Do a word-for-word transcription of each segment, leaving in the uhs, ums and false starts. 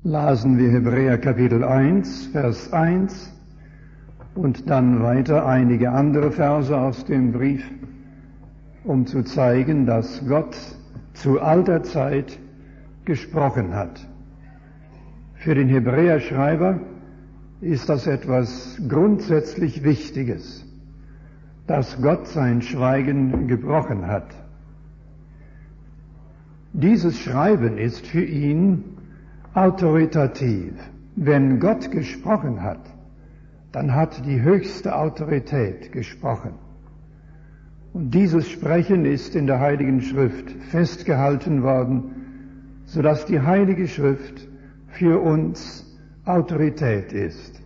lasen wir Hebräer Kapitel eins, Vers eins und dann weiter einige andere Verse aus dem Brief, um zu zeigen, dass Gott zu alter Zeit gesprochen hat. Für den Hebräerschreiber ist das etwas grundsätzlich Wichtiges, dass Gott sein Schweigen gebrochen hat. Dieses Schreiben ist für ihn autoritativ. Wenn Gott gesprochen hat, dann hat die höchste Autorität gesprochen. Und dieses Sprechen ist in der Heiligen Schrift festgehalten worden, sodass die Heilige Schrift für uns Autorität ist.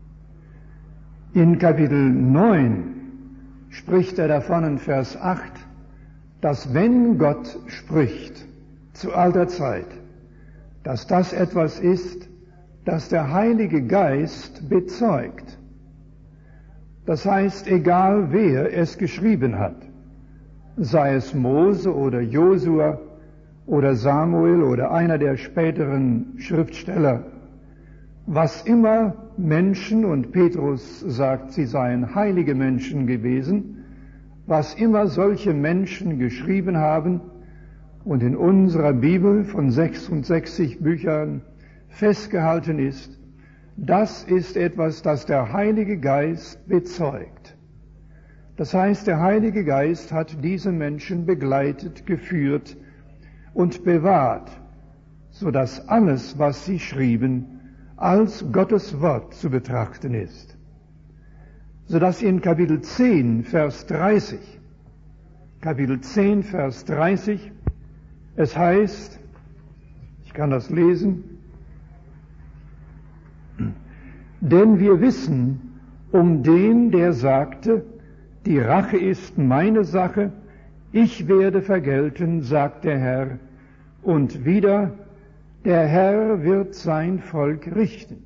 In Kapitel neun spricht er davon in Vers acht, dass wenn Gott spricht zu alter Zeit, dass das etwas ist, das der Heilige Geist bezeugt. Das heißt, egal wer es geschrieben hat, sei es Mose oder Josua oder Samuel oder einer der späteren Schriftsteller, was immer Menschen, und Petrus sagt, sie seien heilige Menschen gewesen, was immer solche Menschen geschrieben haben und in unserer Bibel von sechsundsechzig Büchern festgehalten ist, das ist etwas, das der Heilige Geist bezeugt. Das heißt, der Heilige Geist hat diese Menschen begleitet, geführt und bewahrt, sodass alles, was sie schrieben, als Gottes Wort zu betrachten ist. Sodass in Kapitel zehn, Vers dreißig, Kapitel zehn, Vers dreißig, es heißt, ich kann das lesen, denn wir wissen um den, der sagte, die Rache ist meine Sache, ich werde vergelten, sagt der Herr, und wieder, der Herr wird sein Volk richten.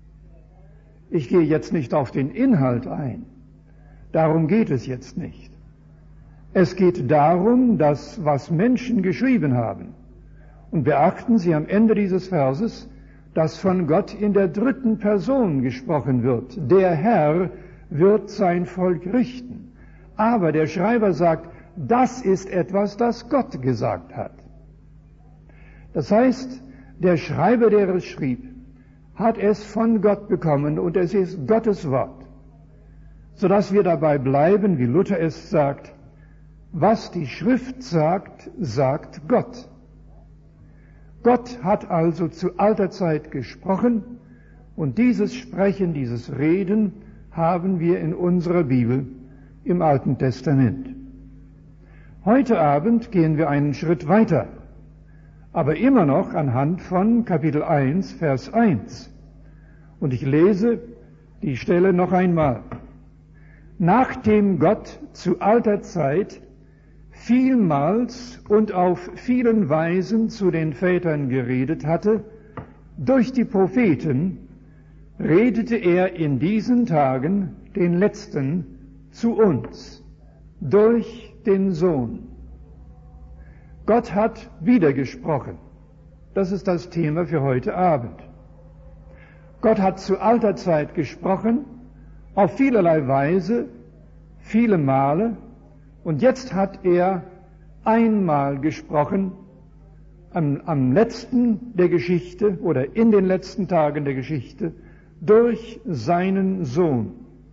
Ich gehe jetzt nicht auf den Inhalt ein, darum geht es jetzt nicht. Es geht darum, dass was Menschen geschrieben haben. Und beachten Sie am Ende dieses Verses, dass von Gott in der dritten Person gesprochen wird. Der Herr wird sein Volk richten. Aber der Schreiber sagt, das ist etwas, das Gott gesagt hat. Das heißt, der Schreiber, der es schrieb, hat es von Gott bekommen und es ist Gottes Wort, sodass wir dabei bleiben, wie Luther es sagt, was die Schrift sagt, sagt Gott. Gott hat also zu alter Zeit gesprochen und dieses Sprechen, dieses Reden haben wir in unserer Bibel im Alten Testament. Heute Abend gehen wir einen Schritt weiter, aber immer noch anhand von Kapitel eins, Vers eins. Und ich lese die Stelle noch einmal. Nachdem Gott zu alter Zeit vielmals und auf vielen Weisen zu den Vätern geredet hatte, durch die Propheten, redete er in diesen Tagen, den letzten, zu uns, durch den Sohn. Gott hat wieder gesprochen. Das ist das Thema für heute Abend. Gott hat zu alter Zeit gesprochen, auf vielerlei Weise, viele Male, und jetzt hat er einmal gesprochen, am, am letzten der Geschichte oder in den letzten Tagen der Geschichte, durch seinen Sohn.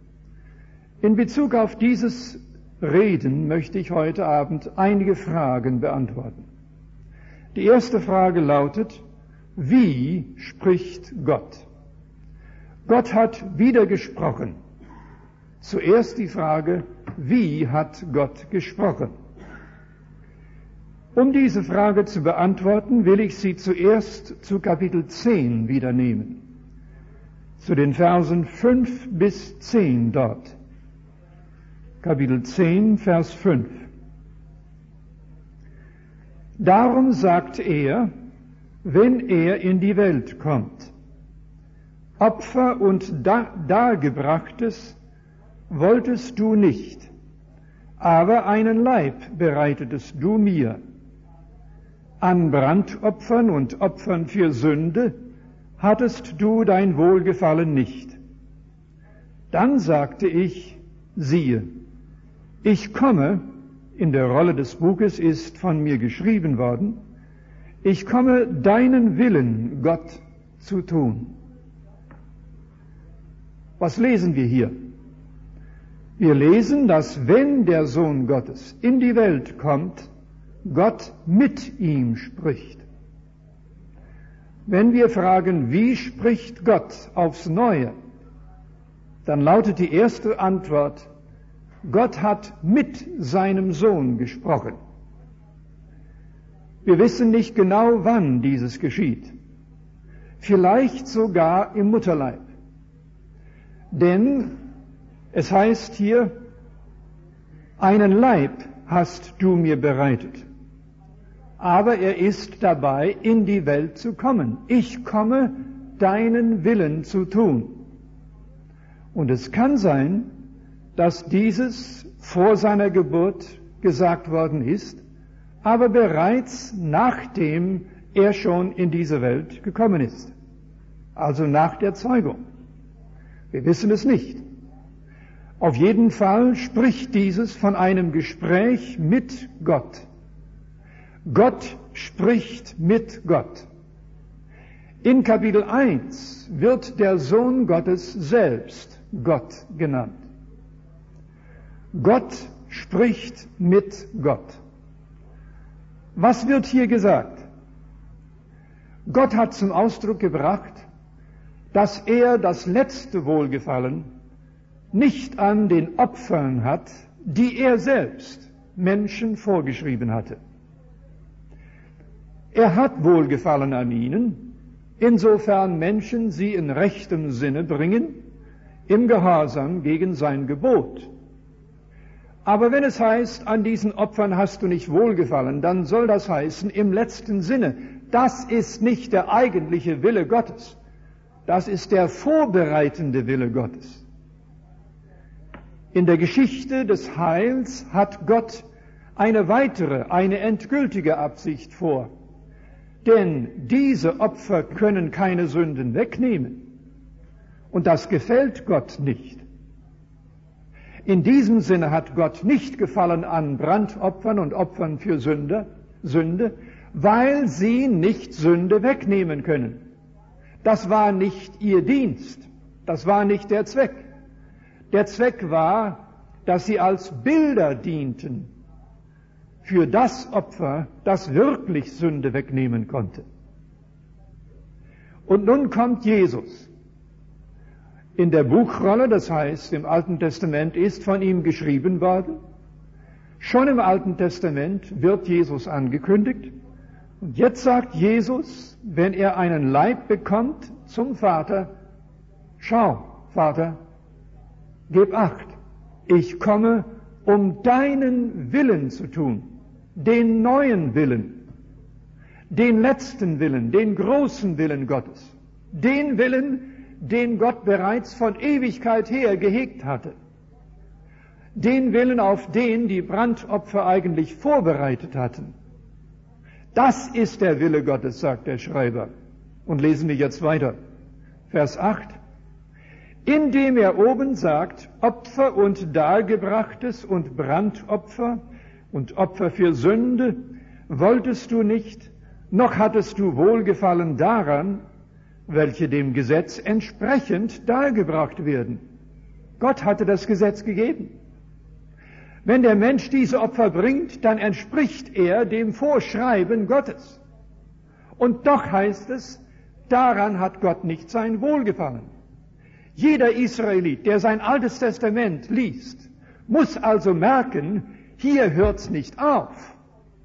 In Bezug auf dieses Reden möchte ich heute Abend einige Fragen beantworten. Die erste Frage lautet, wie spricht Gott? Gott hat wieder gesprochen. Zuerst die Frage, wie hat Gott gesprochen? Um diese Frage zu beantworten, will ich Sie zuerst zu Kapitel zehn wieder nehmen, zu den Versen fünf bis zehn dort. Kapitel zehn, Vers fünf. Darum sagt er, wenn er in die Welt kommt, Opfer und Dargebrachtes wolltest du nicht, aber einen Leib bereitetest du mir. An Brandopfern und Opfern für Sünde hattest du dein Wohlgefallen nicht. Dann sagte ich, siehe, ich komme, in der Rolle des Buches ist von mir geschrieben worden, ich komme, deinen Willen, Gott, zu tun. Was lesen wir hier? Wir lesen, dass wenn der Sohn Gottes in die Welt kommt, Gott mit ihm spricht. Wenn wir fragen, wie spricht Gott aufs Neue, dann lautet die erste Antwort, Gott hat mit seinem Sohn gesprochen. Wir wissen nicht genau, wann dieses geschieht. Vielleicht sogar im Mutterleib. Denn es heißt hier, einen Leib hast du mir bereitet. Aber er ist dabei, in die Welt zu kommen. Ich komme, deinen Willen zu tun. Und es kann sein, dass dieses vor seiner Geburt gesagt worden ist, aber bereits nachdem er schon in diese Welt gekommen ist. Also nach der Zeugung. Wir wissen es nicht. Auf jeden Fall spricht dieses von einem Gespräch mit Gott. Gott spricht mit Gott. In Kapitel eins wird der Sohn Gottes selbst Gott genannt. Gott spricht mit Gott. Was wird hier gesagt? Gott hat zum Ausdruck gebracht, dass er das letzte Wohlgefallen nicht an den Opfern hat, die er selbst Menschen vorgeschrieben hatte. Er hat Wohlgefallen an ihnen, insofern Menschen sie in rechtem Sinne bringen, im Gehorsam gegen sein Gebot. Aber wenn es heißt, an diesen Opfern hast du nicht Wohlgefallen, dann soll das heißen, im letzten Sinne, das ist nicht der eigentliche Wille Gottes. Das ist der vorbereitende Wille Gottes. In der Geschichte des Heils hat Gott eine weitere, eine endgültige Absicht vor. Denn diese Opfer können keine Sünden wegnehmen. Und das gefällt Gott nicht. In diesem Sinne hat Gott nicht Gefallen an Brandopfern und Opfern für Sünde, Sünde, weil sie nicht Sünde wegnehmen können. Das war nicht ihr Dienst. Das war nicht der Zweck. Der Zweck war, dass sie als Bilder dienten für das Opfer, das wirklich Sünde wegnehmen konnte. Und nun kommt Jesus. In der Buchrolle, das heißt im Alten Testament, ist von ihm geschrieben worden. Schon im Alten Testament wird Jesus angekündigt. Und jetzt sagt Jesus, wenn er einen Leib bekommt, zum Vater, schau, Vater, gib acht, ich komme, um deinen Willen zu tun, den neuen Willen, den letzten Willen, den großen Willen Gottes, den Willen, den Gott bereits von Ewigkeit her gehegt hatte, den Willen, auf den die Brandopfer eigentlich vorbereitet hatten. Das ist der Wille Gottes, sagt der Schreiber. Und lesen wir jetzt weiter. Vers acht. Indem er oben sagt, Opfer und Dargebrachtes und Brandopfer und Opfer für Sünde wolltest du nicht, noch hattest du Wohlgefallen daran, welche dem Gesetz entsprechend dargebracht werden. Gott hatte das Gesetz gegeben. Wenn der Mensch diese Opfer bringt, dann entspricht er dem Vorschreiben Gottes. Und doch heißt es, daran hat Gott nicht sein Wohlgefallen. Jeder Israelit, der sein Altes Testament liest, muss also merken, hier hört's nicht auf.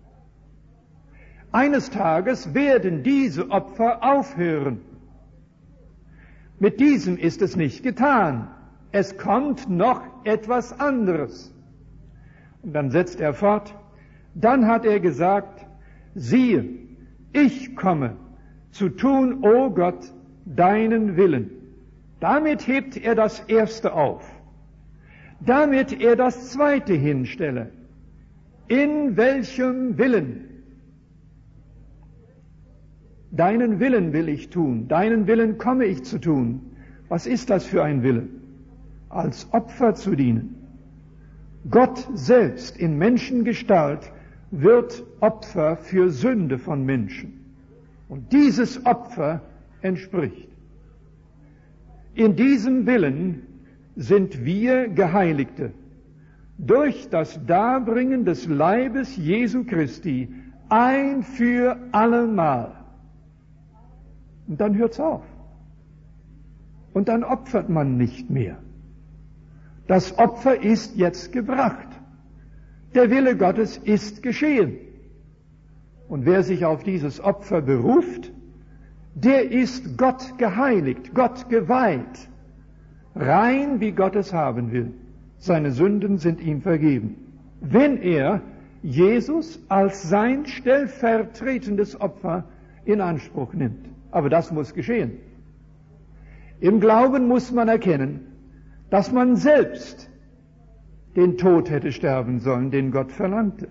Eines Tages werden diese Opfer aufhören. Mit diesem ist es nicht getan. Es kommt noch etwas anderes. Und dann setzt er fort, dann hat er gesagt, siehe, ich komme, zu tun, o Gott, deinen Willen. Damit hebt er das Erste auf, damit er das Zweite hinstelle. In welchem Willen? deinen Willen will ich tun, deinen Willen komme ich zu tun. Was ist das für ein Wille? Als Opfer zu dienen. Gott selbst in Menschengestalt wird Opfer für Sünde von Menschen. Und dieses Opfer entspricht. In diesem Willen sind wir Geheiligte durch das Darbringen des Leibes Jesu Christi ein für allemal. Und dann hört's auf. Und dann opfert man nicht mehr. Das Opfer ist jetzt gebracht. Der Wille Gottes ist geschehen. Und wer sich auf dieses Opfer beruft, der ist Gott geheiligt, Gott geweiht, rein wie Gott es haben will. Seine Sünden sind ihm vergeben. Wenn er Jesus als sein stellvertretendes Opfer in Anspruch nimmt. Aber das muss geschehen. Im Glauben muss man erkennen, dass man selbst den Tod hätte sterben sollen, den Gott verlangte.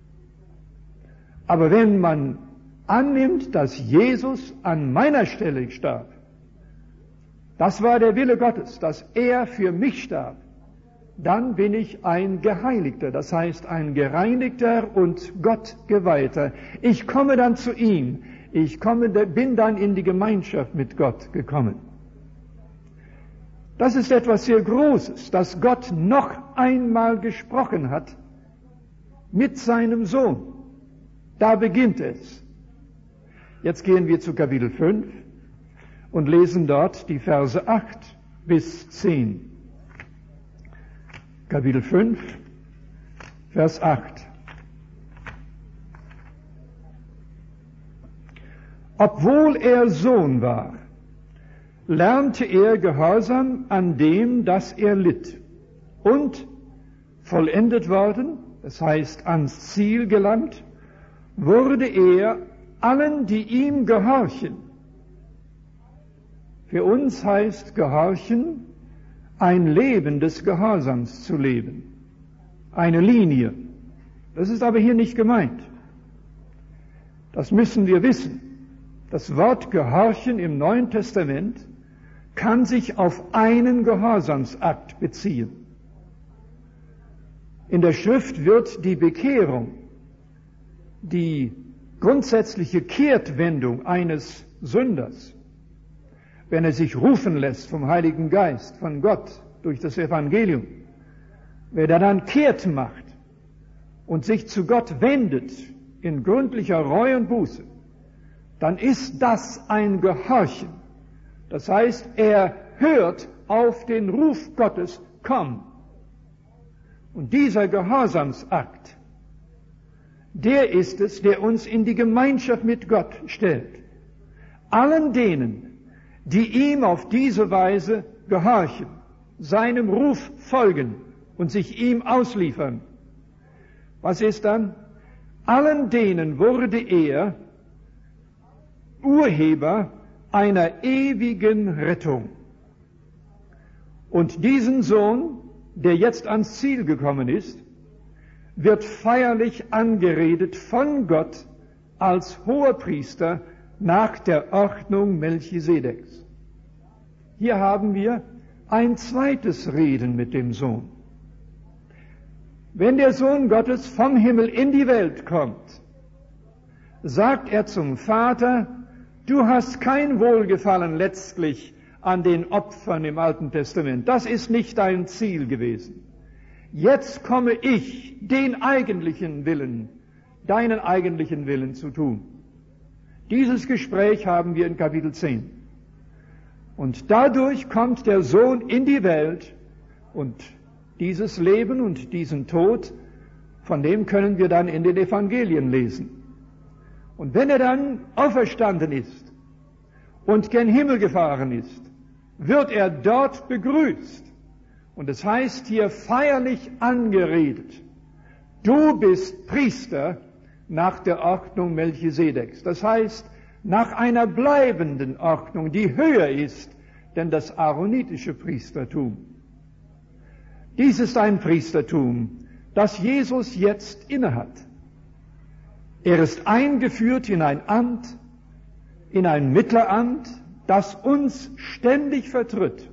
Aber wenn man annimmt, dass Jesus an meiner Stelle starb, das war der Wille Gottes, dass er für mich starb, dann bin ich ein Geheiligter, das heißt ein gereinigter und Gottgeweihter. Ich komme dann zu ihm, ich komme, bin dann in die Gemeinschaft mit Gott gekommen. Das ist etwas sehr Großes, dass Gott noch einmal gesprochen hat mit seinem Sohn. Da beginnt es. Jetzt gehen wir zu Kapitel fünf und lesen dort die Verse acht bis zehn. Kapitel fünf, Vers acht. Obwohl er Sohn war, lernte er Gehorsam an dem, das er litt. Und vollendet worden, das heißt ans Ziel gelangt, wurde er allen, die ihm gehorchen. Für uns heißt Gehorchen, ein Leben des Gehorsams zu leben. Eine Linie. Das ist aber hier nicht gemeint. Das müssen wir wissen. Das Wort Gehorchen im Neuen Testament kann sich auf einen Gehorsamsakt beziehen. In der Schrift wird die Bekehrung, die grundsätzliche Kehrtwendung eines Sünders, wenn er sich rufen lässt vom Heiligen Geist, von Gott, durch das Evangelium, wer er dann kehrt macht und sich zu Gott wendet in gründlicher Reue und Buße, dann ist das ein Gehorchen. Das heißt, er hört auf den Ruf Gottes, komm. Und dieser Gehorsamsakt, der ist es, der uns in die Gemeinschaft mit Gott stellt. Allen denen, die ihm auf diese Weise gehorchen, seinem Ruf folgen und sich ihm ausliefern. Was ist dann? Allen denen wurde er Urheber einer ewigen Rettung. Und diesen Sohn, der jetzt ans Ziel gekommen ist, wird feierlich angeredet von Gott als Hoherpriester nach der Ordnung Melchisedeks. Hier haben wir ein zweites Reden mit dem Sohn. Wenn der Sohn Gottes vom Himmel in die Welt kommt, sagt er zum Vater, du hast kein Wohlgefallen letztlich an den Opfern im Alten Testament. Das ist nicht dein Ziel gewesen. Jetzt komme ich, den eigentlichen Willen, deinen eigentlichen Willen zu tun. Dieses Gespräch haben wir in Kapitel zehn. Und dadurch kommt der Sohn in die Welt und dieses Leben und diesen Tod, von dem können wir dann in den Evangelien lesen. Und wenn er dann auferstanden ist und gen Himmel gefahren ist, wird er dort begrüßt. Und es heißt hier feierlich angeredet, du bist Priester nach der Ordnung Melchisedeks. Das heißt, nach einer bleibenden Ordnung, die höher ist denn das aaronitische Priestertum. Dies ist ein Priestertum, das Jesus jetzt innehat. Er ist eingeführt in ein Amt, in ein Mittleramt, das uns ständig vertritt.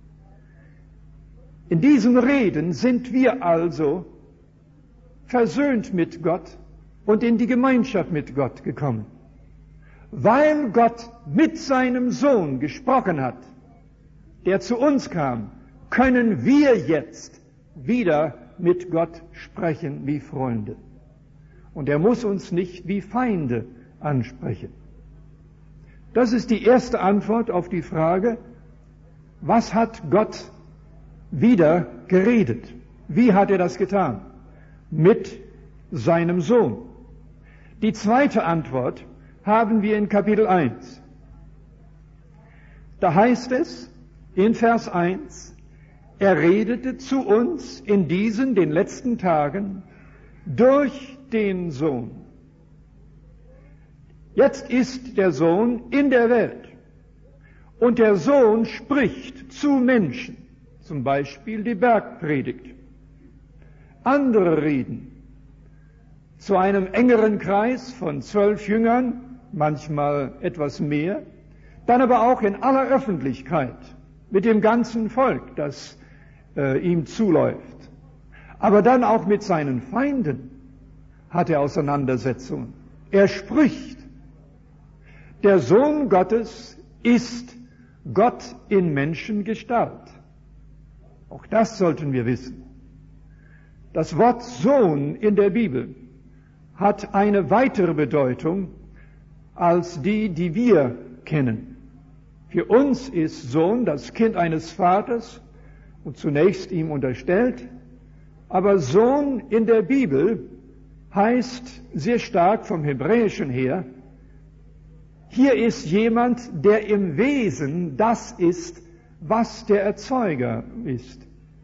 In diesen Reden sind wir also versöhnt mit Gott und in die Gemeinschaft mit Gott gekommen. Weil Gott mit seinem Sohn gesprochen hat, der zu uns kam, können wir jetzt wieder mit Gott sprechen wie Freunde. Und er muss uns nicht wie Feinde ansprechen. Das ist die erste Antwort auf die Frage, was hat Gott wieder geredet? Wie hat er das getan? Mit seinem Sohn. Die zweite Antwort haben wir in Kapitel eins. Da heißt es in Vers eins, er redete zu uns in diesen, den letzten Tagen, durch den Sohn. Jetzt ist der Sohn in der Welt und der Sohn spricht zu Menschen, zum Beispiel die Bergpredigt. Andere reden zu einem engeren Kreis von zwölf Jüngern, manchmal etwas mehr, dann aber auch in aller Öffentlichkeit mit dem ganzen Volk, das äh, ihm zuläuft. Aber dann auch mit seinen Feinden hat er Auseinandersetzungen. Er spricht. Der Sohn Gottes ist Gott in Menschengestalt. Auch das sollten wir wissen. Das Wort Sohn in der Bibel hat eine weitere Bedeutung als die, die wir kennen. Für uns ist Sohn das Kind eines Vaters und zunächst ihm unterstellt, aber Sohn in der Bibel heißt sehr stark vom Hebräischen her, hier ist jemand, der im Wesen das ist, was der Erzeuger ist.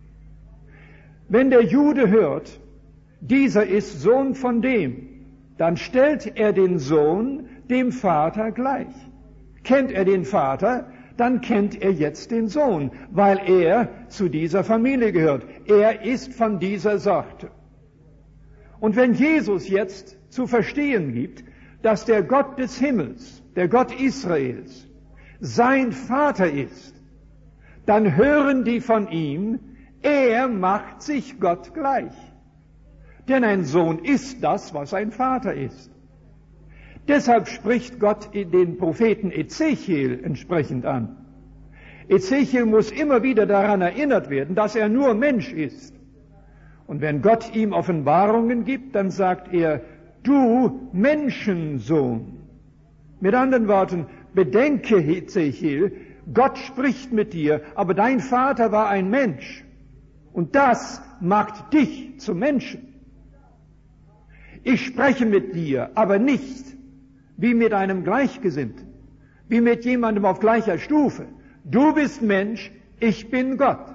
Wenn der Jude hört, dieser ist Sohn von dem, dann stellt er den Sohn dem Vater gleich. Kennt er den Vater, dann kennt er jetzt den Sohn, weil er zu dieser Familie gehört. Er ist von dieser Sorte. Und wenn Jesus jetzt zu verstehen gibt, dass der Gott des Himmels, der Gott Israels, sein Vater ist, dann hören die von ihm, er macht sich Gott gleich. Denn ein Sohn ist das, was ein Vater ist. Deshalb spricht Gott den Propheten Ezechiel entsprechend an. Ezechiel muss immer wieder daran erinnert werden, dass er nur Mensch ist. Und wenn Gott ihm Offenbarungen gibt, dann sagt er, du Menschensohn. Mit anderen Worten, bedenke Ezechiel, Gott spricht mit dir, aber dein Vater war ein Mensch. Und das macht dich zum Menschen. Ich spreche mit dir, aber nicht wie mit einem Gleichgesinnten, wie mit jemandem auf gleicher Stufe. Du bist Mensch, ich bin Gott.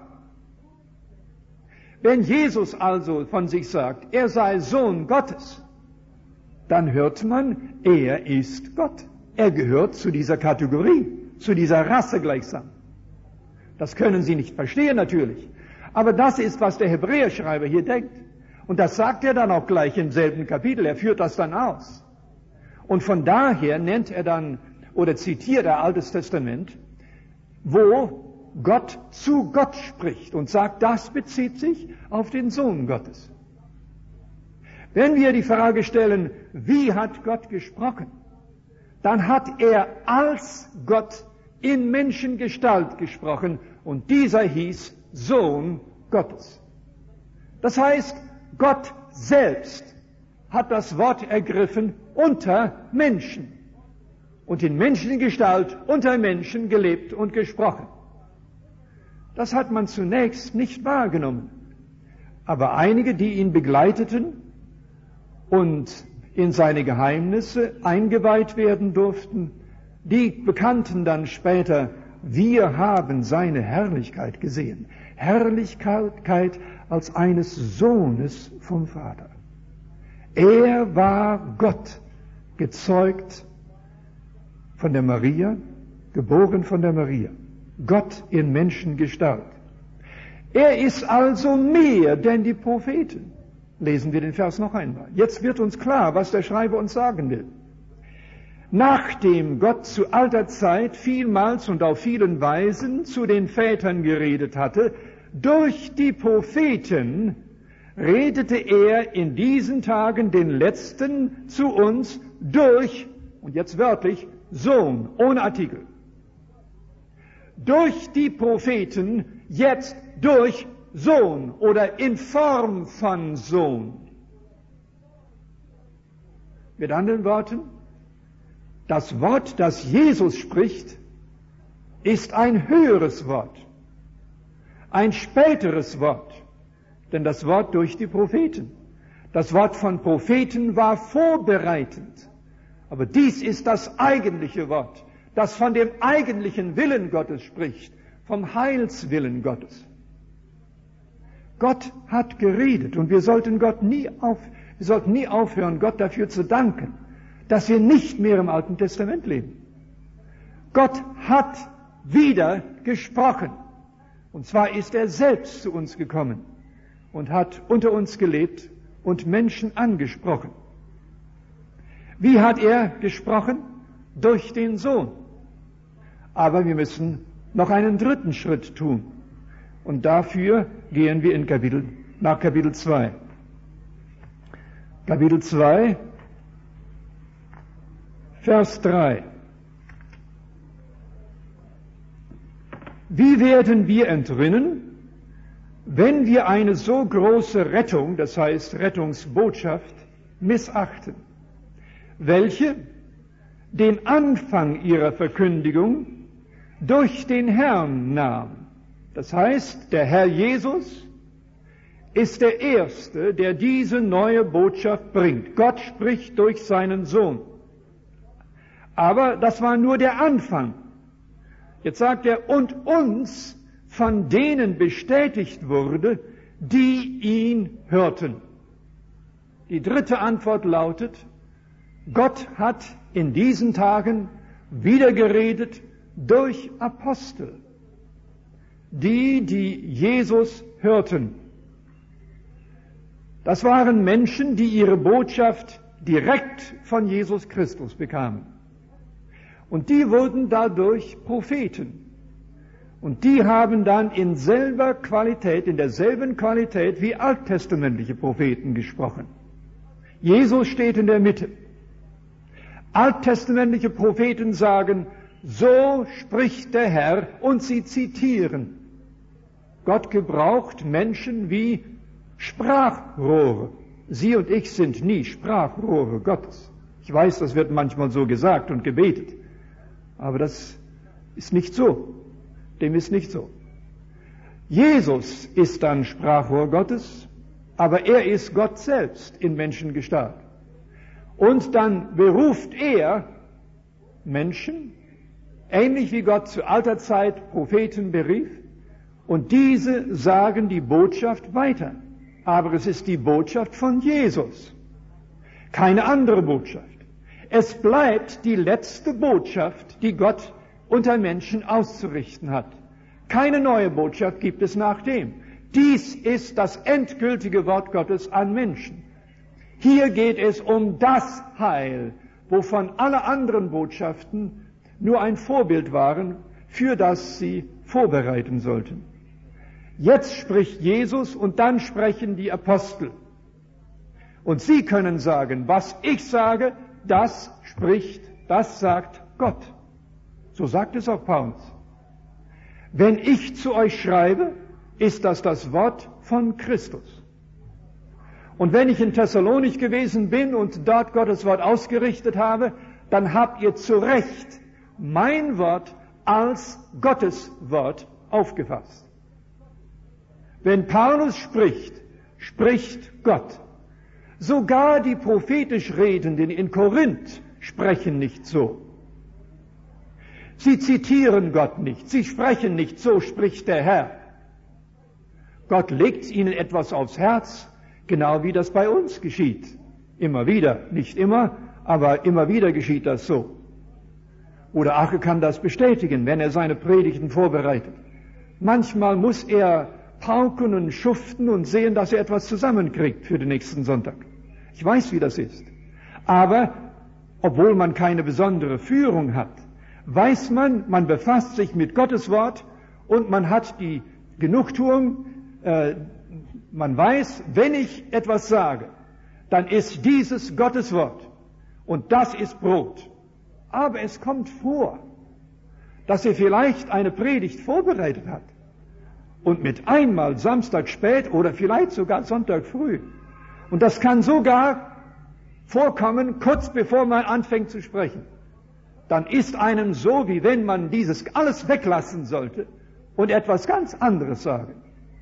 Wenn Jesus also von sich sagt, er sei Sohn Gottes, dann hört man, er ist Gott. Er gehört zu dieser Kategorie, zu dieser Rasse gleichsam. Das können Sie nicht verstehen natürlich, aber das ist, was der Hebräerschreiber hier denkt. Und das sagt er dann auch gleich im selben Kapitel, er führt das dann aus. Und von daher nennt er dann, oder zitiert er Altes Testament, wo Gott zu Gott spricht und sagt, das bezieht sich auf den Sohn Gottes. Wenn wir die Frage stellen, wie hat Gott gesprochen, dann hat er als Gott in Menschengestalt gesprochen und dieser hieß Sohn Gottes. Das heißt, Gott selbst hat das Wort ergriffen unter Menschen und in Menschengestalt unter Menschen gelebt und gesprochen. Das hat man zunächst nicht wahrgenommen. Aber einige, die ihn begleiteten und in seine Geheimnisse eingeweiht werden durften, die bekannten dann später, wir haben seine Herrlichkeit gesehen. Herrlichkeit als eines Sohnes vom Vater. Er war Gott, gezeugt von der Maria, geboren von der Maria. Gott in Menschengestalt. Er ist also mehr denn die Propheten. Lesen wir den Vers noch einmal. Jetzt wird uns klar, was der Schreiber uns sagen will. nachdem Gott zu alter Zeit vielmals und auf vielen Weisen zu den Vätern geredet hatte, durch die Propheten redete er in diesen Tagen den letzten zu uns durch, und jetzt wörtlich, Sohn, ohne Artikel. Durch die Propheten, jetzt durch Sohn oder in Form von Sohn. Mit anderen Worten, das Wort, das Jesus spricht, ist ein höheres Wort, ein späteres Wort, denn das Wort durch die Propheten. Das Wort von Propheten war vorbereitend, aber dies ist das eigentliche Wort, das von dem eigentlichen Willen Gottes spricht, vom Heilswillen Gottes. Gott hat geredet und wir sollten Gott nie auf, wir sollten nie aufhören, Gott dafür zu danken, dass wir nicht mehr im Alten Testament leben. Gott hat wieder gesprochen. Und zwar ist er selbst zu uns gekommen und hat unter uns gelebt und Menschen angesprochen. Wie hat er gesprochen? Durch den Sohn. Aber wir müssen noch einen dritten Schritt tun. Und dafür gehen wir in Kapitel, nach Kapitel zwei. Kapitel zwei, Vers drei. Wie werden wir entrinnen, wenn wir eine so große Rettung, das heißt Rettungsbotschaft, missachten, welche den Anfang ihrer Verkündigung durch den Herrn nahm? Das heißt, der Herr Jesus ist der Erste, der diese neue Botschaft bringt. Gott spricht durch seinen Sohn. Aber das war nur der Anfang. Jetzt sagt er, und uns von denen bestätigt wurde, die ihn hörten. Die dritte Antwort lautet, Gott hat in diesen Tagen wieder geredet durch Apostel, die, die Jesus hörten. Das waren Menschen, die ihre Botschaft direkt von Jesus Christus bekamen. Und die wurden dadurch Propheten. Und die haben dann in selber Qualität, in derselben Qualität wie alttestamentliche Propheten gesprochen. Jesus steht in der Mitte. Alttestamentliche Propheten sagen, so spricht der Herr, und sie zitieren. Gott gebraucht Menschen wie Sprachrohre. Sie und ich sind nie Sprachrohre Gottes. Ich weiß, das wird manchmal so gesagt und gebetet. Aber das ist nicht so. Dem ist nicht so. Jesus ist dann Sprachrohr Gottes, aber er ist Gott selbst in Menschengestalt. Und dann beruft er Menschen, ähnlich wie Gott zu alter Zeit Propheten berief, und diese sagen die Botschaft weiter. Aber es ist die Botschaft von Jesus, keine andere Botschaft. Es bleibt die letzte Botschaft, die Gott unter Menschen auszurichten hat. Keine neue Botschaft gibt es nach dem. Dies ist das endgültige Wort Gottes an Menschen. Hier geht es um das Heil, wovon alle anderen Botschaften nur ein Vorbild waren, für das sie vorbereiten sollten. Jetzt spricht Jesus und dann sprechen die Apostel. Und sie können sagen, was ich sage, das spricht, das sagt Gott. So sagt es auch Paulus. Wenn ich zu euch schreibe, ist das das Wort von Christus. Und wenn ich in Thessalonich gewesen bin und dort Gottes Wort ausgerichtet habe, dann habt ihr zu Recht mein Wort als Gottes Wort aufgefasst. Wenn Paulus spricht, spricht Gott. Sogar die prophetisch Redenden in Korinth sprechen nicht so. Sie zitieren Gott nicht, sie sprechen nicht, so spricht der Herr. Gott legt ihnen etwas aufs Herz, genau wie das bei uns geschieht. Immer wieder, nicht immer, aber immer wieder geschieht das so. Oder Ache kann das bestätigen, wenn er seine Predigten vorbereitet. Manchmal muss er pauken und schuften und sehen, dass er etwas zusammenkriegt für den nächsten Sonntag. Ich weiß, wie das ist. Aber obwohl man keine besondere Führung hat, weiß man, man befasst sich mit Gottes Wort und man hat die Genugtuung, äh, man weiß, wenn ich etwas sage, dann ist dieses Gottes Wort und das ist Brot. Aber es kommt vor, dass er vielleicht eine Predigt vorbereitet hat und mit einmal Samstag spät oder vielleicht sogar Sonntag früh. Und das kann sogar vorkommen, kurz bevor man anfängt zu sprechen. Dann ist einem so, wie wenn man dieses alles weglassen sollte und etwas ganz anderes sagen.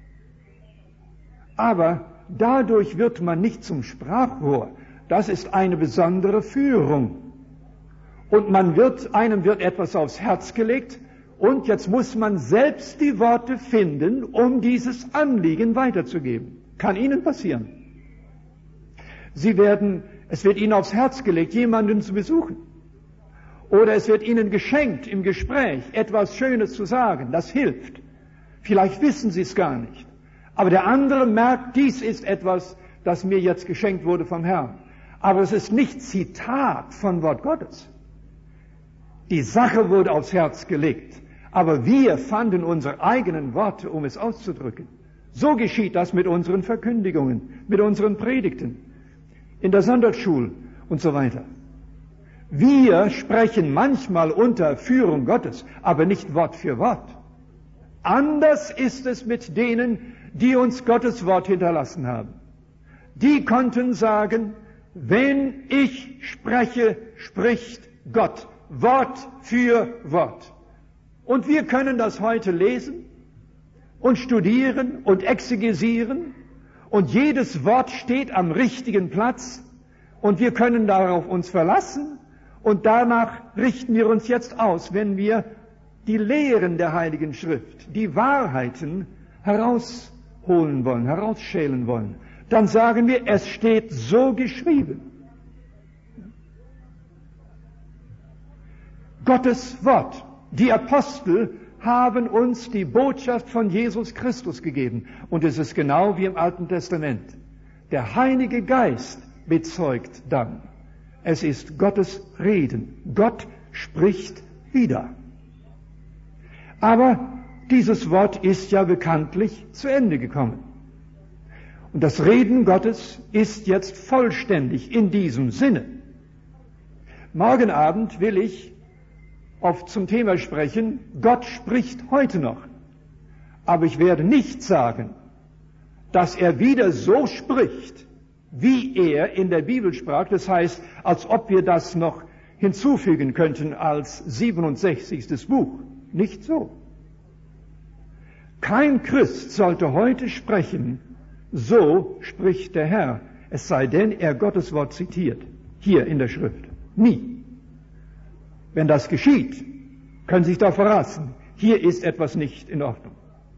Aber dadurch wird man nicht zum Sprachrohr. Das ist eine besondere Führung. Und man wird, einem wird etwas aufs Herz gelegt und jetzt muss man selbst die Worte finden, um dieses Anliegen weiterzugeben. Kann Ihnen passieren. Sie werden, es wird Ihnen aufs Herz gelegt, jemanden zu besuchen. Oder es wird Ihnen geschenkt, im Gespräch etwas Schönes zu sagen. Das hilft. Vielleicht wissen Sie es gar nicht. Aber der andere merkt, dies ist etwas, das mir jetzt geschenkt wurde vom Herrn. Aber es ist nicht Zitat von Wort Gottes. Die Sache wurde aufs Herz gelegt, aber wir fanden unsere eigenen Worte, um es auszudrücken. So geschieht das mit unseren Verkündigungen, mit unseren Predigten, in der Sonntagsschule und so weiter. Wir sprechen manchmal unter Führung Gottes, aber nicht Wort für Wort. Anders ist es mit denen, die uns Gottes Wort hinterlassen haben. Die konnten sagen, wenn ich spreche, spricht Gott. Wort für Wort. Und wir können das heute lesen und studieren und exegesieren und jedes Wort steht am richtigen Platz und wir können darauf uns verlassen und danach richten wir uns jetzt aus, wenn wir die Lehren der Heiligen Schrift, die Wahrheiten herausholen wollen, herausschälen wollen. Dann sagen wir, es steht so geschrieben. Gottes Wort. Die Apostel haben uns die Botschaft von Jesus Christus gegeben. Und es ist genau wie im Alten Testament. Der Heilige Geist bezeugt dann. Es ist Gottes Reden. Gott spricht wieder. Aber dieses Wort ist ja bekanntlich zu Ende gekommen. Und das Reden Gottes ist jetzt vollständig in diesem Sinne. Morgen Abend will ich oft zum Thema sprechen, Gott spricht heute noch. Aber ich werde nicht sagen, dass er wieder so spricht, wie er in der Bibel sprach. Das heißt, als ob wir das noch hinzufügen könnten als siebenundsechzigstes Buch. Nicht so. Kein Christ sollte heute sprechen, so spricht der Herr, es sei denn, er Gottes Wort zitiert, hier in der Schrift. Nie. Wenn das geschieht, können Sie sich darauf verlassen, hier ist etwas nicht in Ordnung.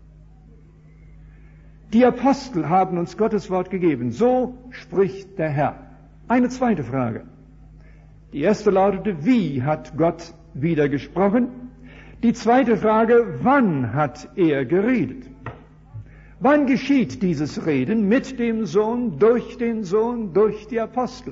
Die Apostel haben uns Gottes Wort gegeben, so spricht der Herr. Eine zweite Frage. Die erste lautete, wie hat Gott wieder gesprochen? Die zweite Frage, wann hat er geredet? Wann geschieht dieses Reden mit dem Sohn, durch den Sohn, durch die Apostel?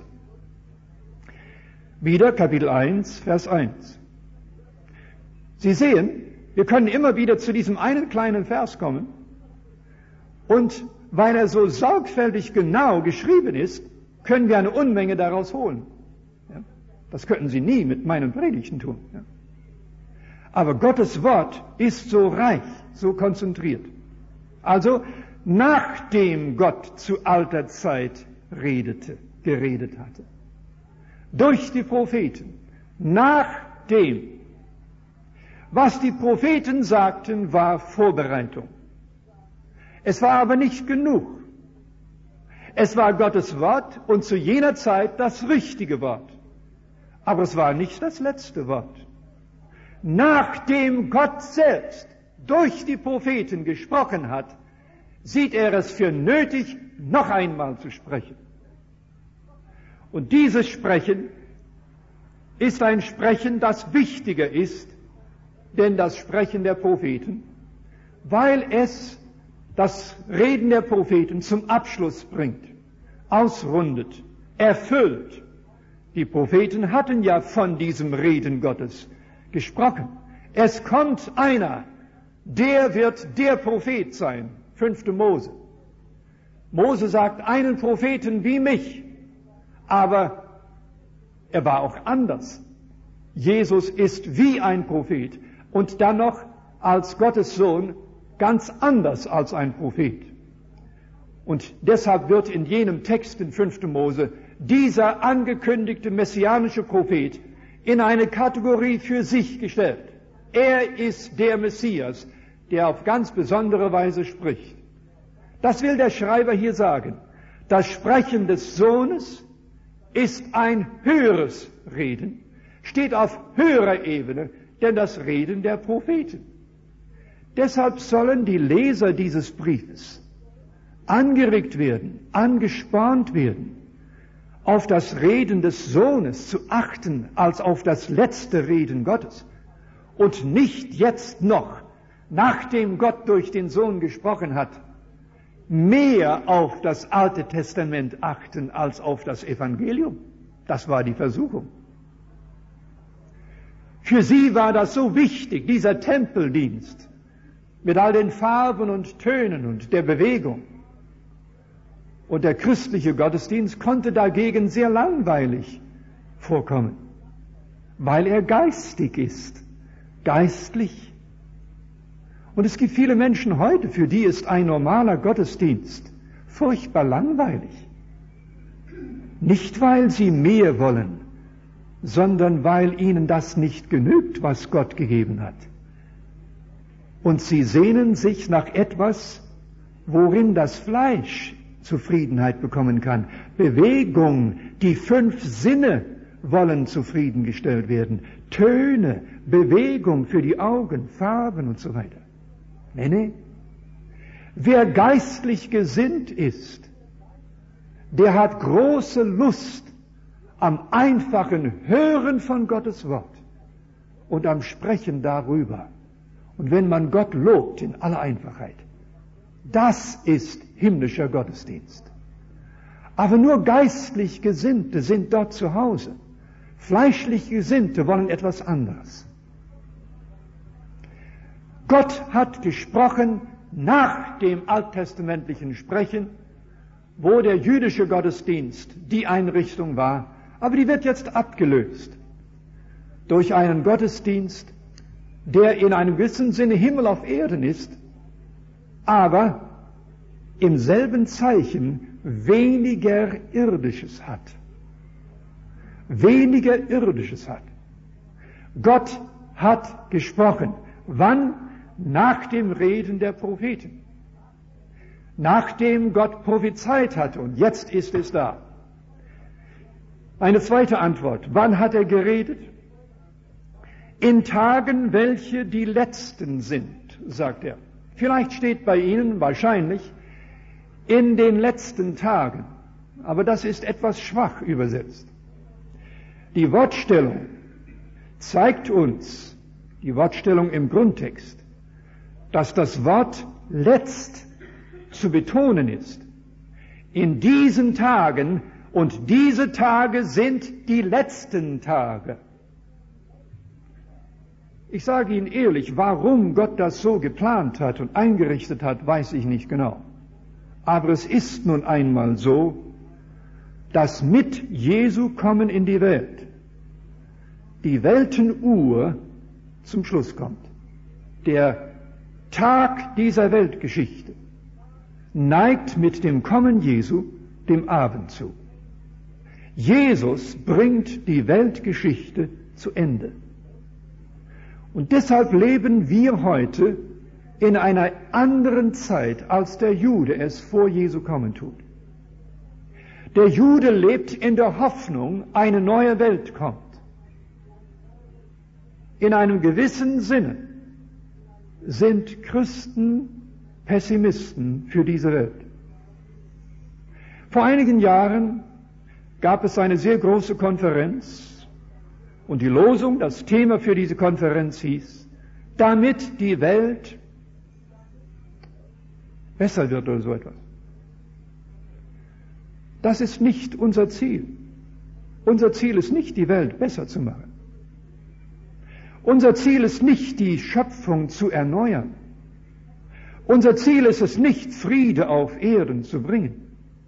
Wieder Kapitel eins, Vers eins. Sie sehen, wir können immer wieder zu diesem einen kleinen Vers kommen und weil er so sorgfältig genau geschrieben ist, können wir eine Unmenge daraus holen. Ja? Das könnten Sie nie mit meinen Predigten tun. Ja? Aber Gottes Wort ist so reich, so konzentriert. Also, nachdem Gott zu alter Zeit redete, geredet hatte. Durch die Propheten. Nachdem. Was die Propheten sagten, war Vorbereitung. Es war aber nicht genug. Es war Gottes Wort und zu jener Zeit das richtige Wort. Aber es war nicht das letzte Wort. Nachdem Gott selbst durch die Propheten gesprochen hat, sieht er es für nötig, noch einmal zu sprechen. Und dieses Sprechen ist ein Sprechen, das wichtiger ist, denn das Sprechen der Propheten, weil es das Reden der Propheten zum Abschluss bringt, ausrundet, erfüllt, Die Propheten hatten ja von diesem Reden Gottes gesprochen. Es kommt einer, der wird der Prophet sein. Fünfte Mose. Mose sagt, einen Propheten wie mich, aber er war auch anders. Jesus ist wie ein Prophet und dann noch als Gottes Sohn ganz anders als ein Prophet. Und deshalb wird in jenem Text in fünfte Mose dieser angekündigte messianische Prophet in eine Kategorie für sich gestellt. Er ist der Messias, der auf ganz besondere Weise spricht. Das will der Schreiber hier sagen. Das Sprechen des Sohnes ist ein höheres Reden, steht auf höherer Ebene, denn das Reden der Propheten. Deshalb sollen die Leser dieses Briefes angeregt werden, angespornt werden, auf das Reden des Sohnes zu achten, als auf das letzte Reden Gottes und nicht jetzt noch, nachdem Gott durch den Sohn gesprochen hat, mehr auf das Alte Testament achten als auf das Evangelium. Das war die Versuchung. Für sie war das so wichtig, dieser Tempeldienst mit all den Farben und Tönen und der Bewegung. Und der christliche Gottesdienst konnte dagegen sehr langweilig vorkommen, weil er geistig ist, geistlich. Und es gibt viele Menschen heute, für die ist ein normaler Gottesdienst furchtbar langweilig. Nicht, weil sie mehr wollen, sondern weil ihnen das nicht genügt, was Gott gegeben hat. Und sie sehnen sich nach etwas, worin das Fleisch Zufriedenheit bekommen kann. Bewegung, die fünf Sinne wollen zufriedengestellt werden. Töne, Bewegung für die Augen, Farben und so weiter. Nee, nee. Wer geistlich gesinnt ist, der hat große Lust am einfachen Hören von Gottes Wort und am Sprechen darüber. Und wenn man Gott lobt in aller Einfachheit, das ist himmlischer Gottesdienst. Aber nur geistlich Gesinnte sind dort zu Hause. Fleischlich Gesinnte wollen etwas anderes. Gott hat gesprochen nach dem alttestamentlichen Sprechen, wo der jüdische Gottesdienst die Einrichtung war, aber die wird jetzt abgelöst durch einen Gottesdienst, der in einem gewissen Sinne Himmel auf Erden ist, aber im selben Zeichen weniger Irdisches hat. Weniger Irdisches hat. Gott hat gesprochen. Wann? Nach dem Reden der Propheten. Nachdem Gott prophezeit hatte, und jetzt ist es da. Eine zweite Antwort. Wann hat er geredet? In Tagen, welche die letzten sind, sagt er. Vielleicht steht bei Ihnen, wahrscheinlich, in den letzten Tagen. Aber das ist etwas schwach übersetzt. Die Wortstellung zeigt uns, die Wortstellung im Grundtext, dass das Wort letzt zu betonen ist. In diesen Tagen, und diese Tage sind die letzten Tage. Ich sage Ihnen ehrlich, warum Gott das so geplant hat und eingerichtet hat, weiß ich nicht genau. Aber es ist nun einmal so, dass mit Jesu Kommen in die Welt die Weltenuhr zum Schluss kommt. Der Tag dieser Weltgeschichte neigt mit dem Kommen Jesu dem Abend zu. Jesus bringt die Weltgeschichte zu Ende. Und deshalb leben wir heute in einer anderen Zeit, als der Jude es vor Jesu Kommen tut. Der Jude lebt in der Hoffnung, eine neue Welt kommt. In einem gewissen Sinne sind Christen Pessimisten für diese Welt. Vor einigen Jahren gab es eine sehr große Konferenz und die Losung, das Thema für diese Konferenz hieß, damit die Welt besser wird oder so etwas. Das ist nicht unser Ziel. Unser Ziel ist nicht, die Welt besser zu machen. Unser Ziel ist nicht, die Schöpfung zu erneuern. Unser Ziel ist es nicht, Friede auf Erden zu bringen.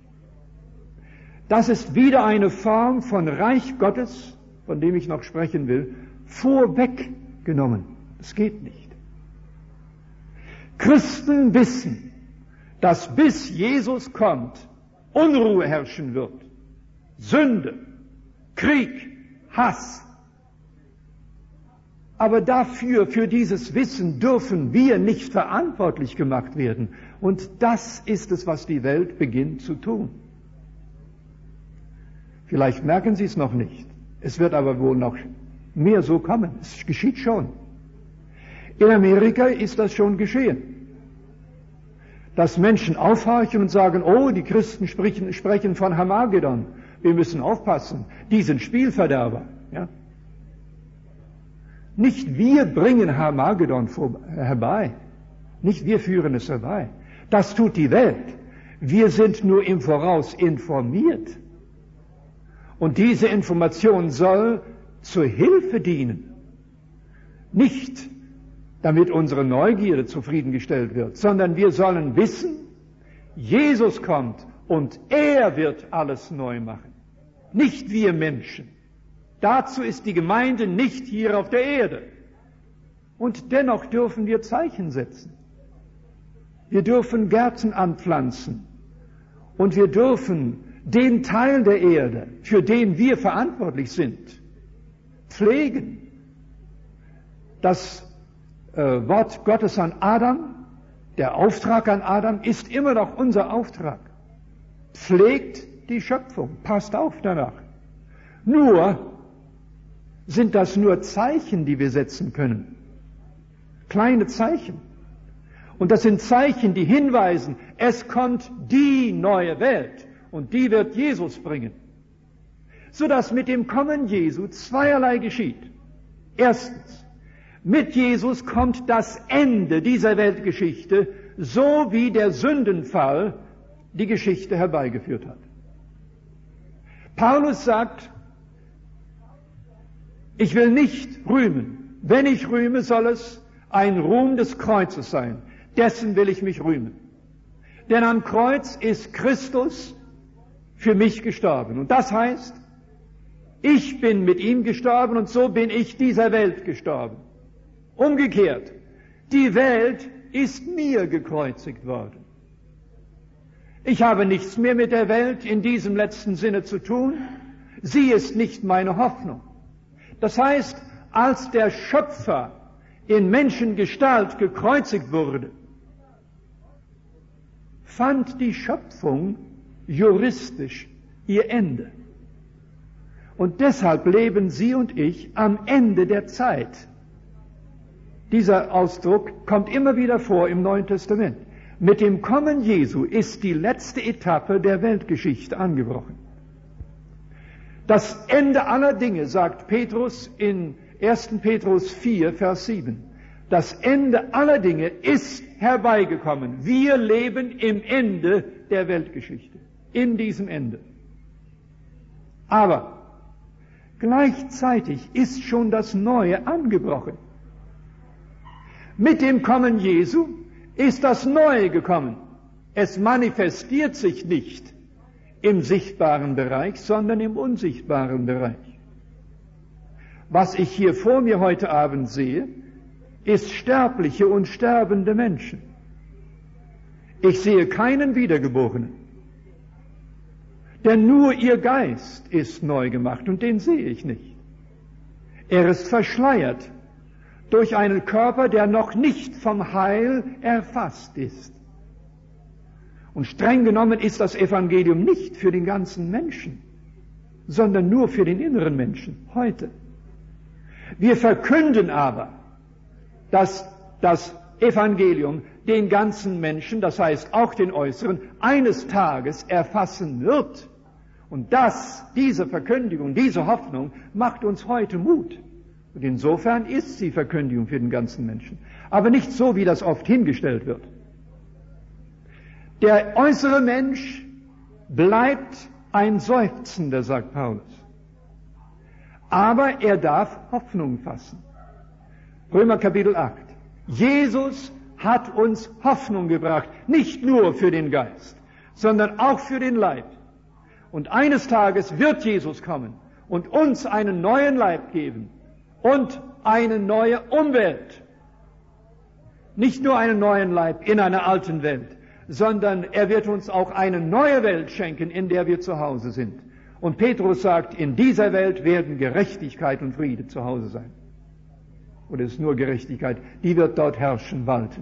Das ist wieder eine Form von Reich Gottes, von dem ich noch sprechen will, vorweggenommen. Es geht nicht. Christen wissen, dass bis Jesus kommt, Unruhe herrschen wird. Sünde, Krieg, Hass. Aber dafür, für dieses Wissen dürfen wir nicht verantwortlich gemacht werden. Und das ist es, was die Welt beginnt zu tun. Vielleicht merken Sie es noch nicht. Es wird aber wohl noch mehr so kommen. Es geschieht schon. In Amerika ist das schon geschehen. Dass Menschen aufhorchen und sagen, oh, die Christen sprechen, sprechen von Harmagedon. Wir müssen aufpassen. Die sind Spielverderber. Ja? Nicht wir bringen Harmagedon vor, herbei. Nicht wir führen es herbei. Das tut die Welt. Wir sind nur im Voraus informiert. Und diese Information soll zur Hilfe dienen. Nicht, damit unsere Neugierde zufriedengestellt wird, sondern wir sollen wissen, Jesus kommt und er wird alles neu machen. Nicht wir Menschen. Dazu ist die Gemeinde nicht hier auf der Erde. Und dennoch dürfen wir Zeichen setzen. Wir dürfen Gärten anpflanzen. Und wir dürfen den Teil der Erde, für den wir verantwortlich sind, pflegen. Das äh, Wort Gottes an Adam, der Auftrag an Adam, ist immer noch unser Auftrag. Pflegt die Schöpfung, passt auf danach. Nur sind das nur Zeichen, die wir setzen können. Kleine Zeichen. Und das sind Zeichen, die hinweisen, es kommt die neue Welt. Und die wird Jesus bringen. Sodass mit dem Kommen Jesu zweierlei geschieht. Erstens, mit Jesus kommt das Ende dieser Weltgeschichte, so wie der Sündenfall die Geschichte herbeigeführt hat. Paulus sagt, ich will nicht rühmen. Wenn ich rühme, soll es ein Ruhm des Kreuzes sein. Dessen will ich mich rühmen. Denn am Kreuz ist Christus für mich gestorben. Und das heißt, ich bin mit ihm gestorben und so bin ich dieser Welt gestorben. Umgekehrt, die Welt ist mir gekreuzigt worden. Ich habe nichts mehr mit der Welt in diesem letzten Sinne zu tun. Sie ist nicht meine Hoffnung. Das heißt, als der Schöpfer in Menschengestalt gekreuzigt wurde, fand die Schöpfung juristisch ihr Ende. Und deshalb leben Sie und ich am Ende der Zeit. Dieser Ausdruck kommt immer wieder vor im Neuen Testament. Mit dem Kommen Jesu ist die letzte Etappe der Weltgeschichte angebrochen. Das Ende aller Dinge, sagt Petrus in ersten Petrus vier, Vers sieben. Das Ende aller Dinge ist herbeigekommen. Wir leben im Ende der Weltgeschichte. In diesem Ende. Aber gleichzeitig ist schon das Neue angebrochen. Mit dem Kommen Jesu ist das Neue gekommen. Es manifestiert sich nicht im sichtbaren Bereich, sondern im unsichtbaren Bereich. Was ich hier vor mir heute Abend sehe, ist sterbliche und sterbende Menschen. Ich sehe keinen Wiedergeborenen. Denn nur ihr Geist ist neu gemacht und den sehe ich nicht. Er ist verschleiert durch einen Körper, der noch nicht vom Heil erfasst ist. Und streng genommen ist das Evangelium nicht für den ganzen Menschen, sondern nur für den inneren Menschen heute. Wir verkünden aber, dass das Evangelium den ganzen Menschen, das heißt auch den Äußeren, eines Tages erfassen wird. Und das, diese Verkündigung, diese Hoffnung macht uns heute Mut. Und insofern ist sie Verkündigung für den ganzen Menschen. Aber nicht so, wie das oft hingestellt wird. Der äußere Mensch bleibt ein Seufzender, sagt Paulus. Aber er darf Hoffnung fassen. Römer Kapitel acht. Jesus hat uns Hoffnung gebracht, nicht nur für den Geist, sondern auch für den Leib. Und eines Tages wird Jesus kommen und uns einen neuen Leib geben und eine neue Umwelt. Nicht nur einen neuen Leib in einer alten Welt, sondern er wird uns auch eine neue Welt schenken, in der wir zu Hause sind. Und Petrus sagt, in dieser Welt werden Gerechtigkeit und Friede zu Hause sein. Oder es ist nur Gerechtigkeit, die wird dort herrschen, walten.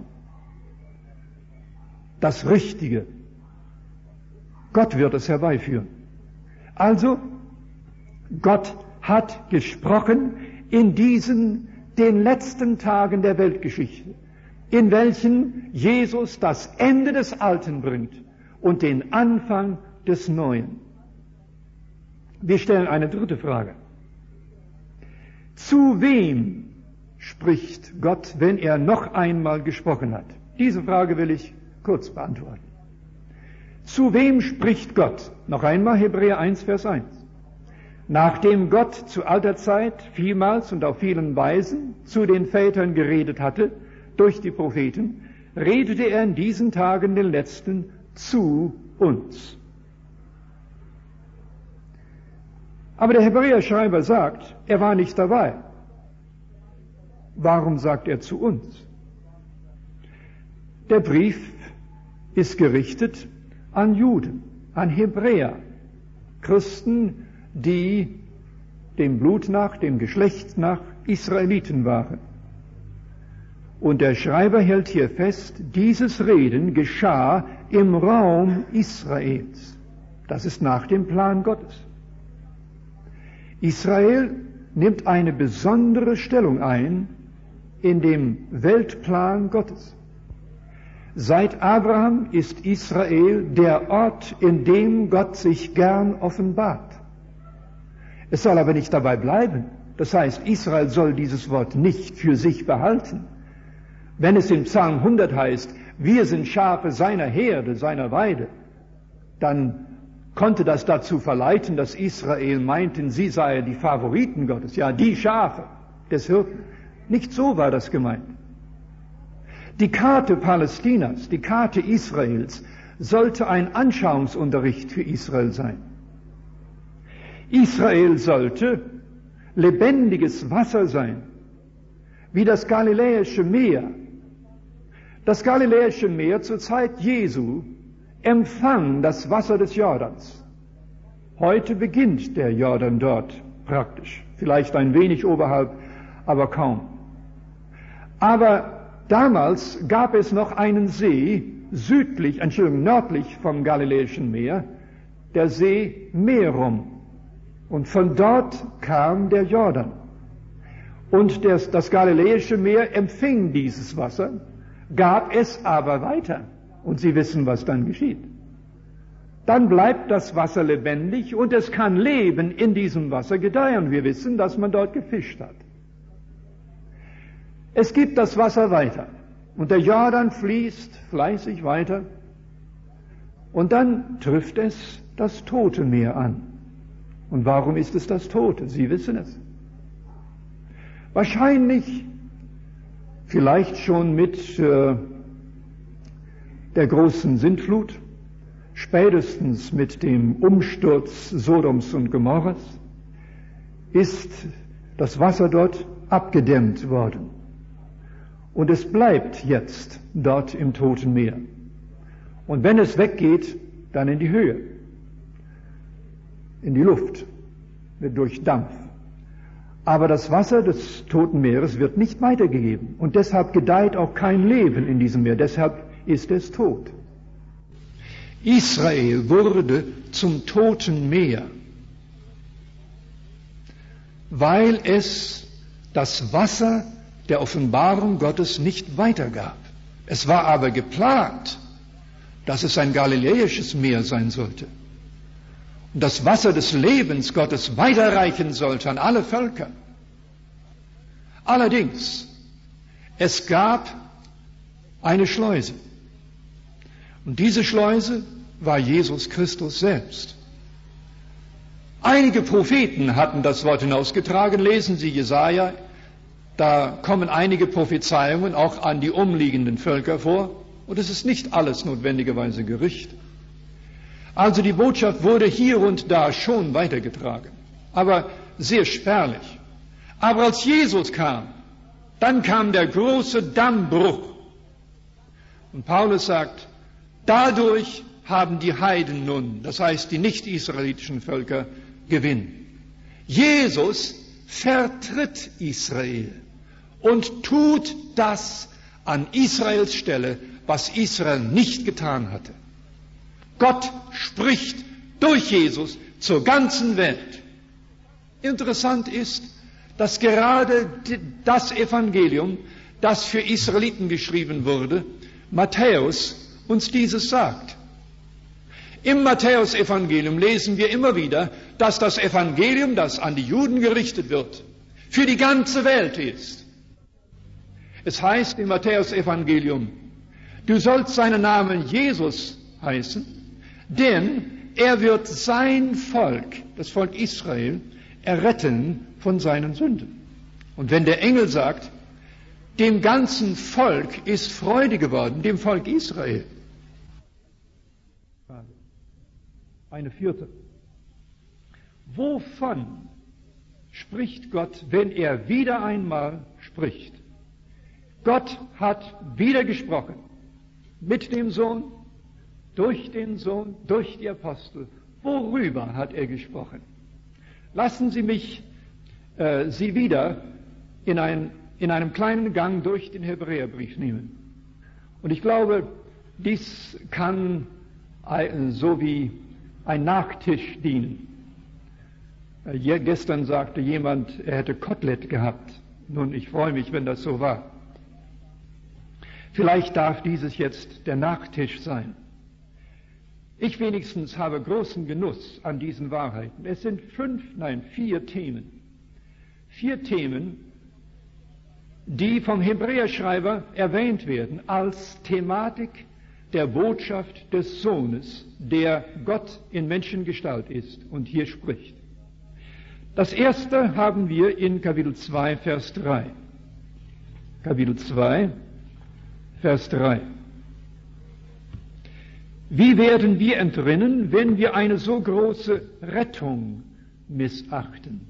Das Richtige. Gott wird es herbeiführen. Also, Gott hat gesprochen in diesen, den letzten Tagen der Weltgeschichte, in welchen Jesus das Ende des Alten bringt und den Anfang des Neuen. Wir stellen eine dritte Frage. Zu wem spricht Gott, wenn er noch einmal gesprochen hat? Diese Frage will ich kurz beantworten. Zu wem spricht Gott? Noch einmal Hebräer eins, Vers eins. Nachdem Gott zu alter Zeit vielmals und auf vielen Weisen zu den Vätern geredet hatte, durch die Propheten, redete er in diesen Tagen, den letzten, zu uns. Aber der Hebräerschreiber sagt, er war nicht dabei. Warum sagt er zu uns? Der Brief ist gerichtet an Juden, an Hebräer, Christen, die dem Blut nach, dem Geschlecht nach Israeliten waren. Und der Schreiber hält hier fest, dieses Reden geschah im Raum Israels. Das ist nach dem Plan Gottes. Israel nimmt eine besondere Stellung ein in dem Weltplan Gottes. Seit Abraham ist Israel der Ort, in dem Gott sich gern offenbart. Es soll aber nicht dabei bleiben. Das heißt, Israel soll dieses Wort nicht für sich behalten. Wenn es im Psalm hundert heißt, wir sind Schafe seiner Herde, seiner Weide, dann konnte das dazu verleiten, dass Israel meinten, sie seien die Favoriten Gottes, ja, die Schafe des Hirten. Nicht so war das gemeint. Die Karte Palästinas, die Karte Israels, sollte ein Anschauungsunterricht für Israel sein. Israel sollte lebendiges Wasser sein, wie das Galiläische Meer. Das Galiläische Meer zur Zeit Jesu empfang das Wasser des Jordans. Heute beginnt der Jordan dort praktisch, vielleicht ein wenig oberhalb, aber kaum. Aber damals gab es noch einen See südlich, Entschuldigung, nördlich vom Galiläischen Meer, der See Merom. Und von dort kam der Jordan. Und das, das Galiläische Meer empfing dieses Wasser, gab es aber weiter. Und Sie wissen, was dann geschieht. Dann bleibt das Wasser lebendig und es kann Leben in diesem Wasser gedeihen. Wir wissen, dass man dort gefischt hat. Es gibt das Wasser weiter und der Jordan fließt fleißig weiter und dann trifft es das Tote Meer an. Und warum ist es das Tote? Sie wissen es. Wahrscheinlich, vielleicht schon mit äh, der großen Sintflut, spätestens mit dem Umsturz Sodoms und Gomorras, ist das Wasser dort abgedämmt worden. Und es bleibt jetzt dort im Toten Meer. Und wenn es weggeht, dann in die Höhe, in die Luft, wird durch Dampf. Aber das Wasser des Toten Meeres wird nicht weitergegeben. Und deshalb gedeiht auch kein Leben in diesem Meer. Deshalb ist es tot. Israel wurde zum Toten Meer, weil es das Wasser der Offenbarung Gottes nicht weitergab. Es war aber geplant, dass es ein galiläisches Meer sein sollte und das Wasser des Lebens Gottes weiterreichen sollte an alle Völker. Allerdings, es gab eine Schleuse und diese Schleuse war Jesus Christus selbst. Einige Propheten hatten das Wort hinausgetragen. Lesen Sie Jesaja, da kommen einige Prophezeiungen auch an die umliegenden Völker vor. Und es ist nicht alles notwendigerweise Gerücht. Also die Botschaft wurde hier und da schon weitergetragen, aber sehr spärlich. Aber als Jesus kam, dann kam der große Dammbruch. Und Paulus sagt, dadurch haben die Heiden nun, das heißt die nicht-israelitischen Völker, Gewinn. Jesus vertritt Israel und tut das an Israels Stelle, was Israel nicht getan hatte. Gott spricht durch Jesus zur ganzen Welt. Interessant ist, dass gerade das Evangelium, das für Israeliten geschrieben wurde, Matthäus uns dieses sagt. Im Matthäus-Evangelium lesen wir immer wieder, dass das Evangelium, das an die Juden gerichtet wird, für die ganze Welt ist. Es heißt im Matthäus-Evangelium, du sollst seinen Namen Jesus heißen, denn er wird sein Volk, das Volk Israel, erretten von seinen Sünden. Und wenn der Engel sagt, dem ganzen Volk ist Freude geworden, dem Volk Israel. Eine vierte. Wovon spricht Gott, wenn er wieder einmal spricht? Gott hat wieder gesprochen. Mit dem Sohn, durch den Sohn, durch die Apostel. Worüber hat er gesprochen? Lassen Sie mich äh, Sie wieder in, ein, in einem kleinen Gang durch den Hebräerbrief nehmen. Und ich glaube, dies kann äh, so wie ein Nachtisch dienen. Äh, gestern sagte jemand, er hätte Kotelett gehabt. Nun, ich freue mich, wenn das so war. Vielleicht darf dieses jetzt der Nachtisch sein. Ich wenigstens habe großen Genuss an diesen Wahrheiten. Es sind fünf, nein, vier Themen. Vier Themen, die vom Hebräerschreiber erwähnt werden als Thematik der Botschaft des Sohnes, der Gott in Menschengestalt ist und hier spricht. Das erste haben wir in Kapitel zwei, Vers drei. Kapitel zwei, Vers drei. Wie werden wir entrinnen, wenn wir eine so große Rettung missachten?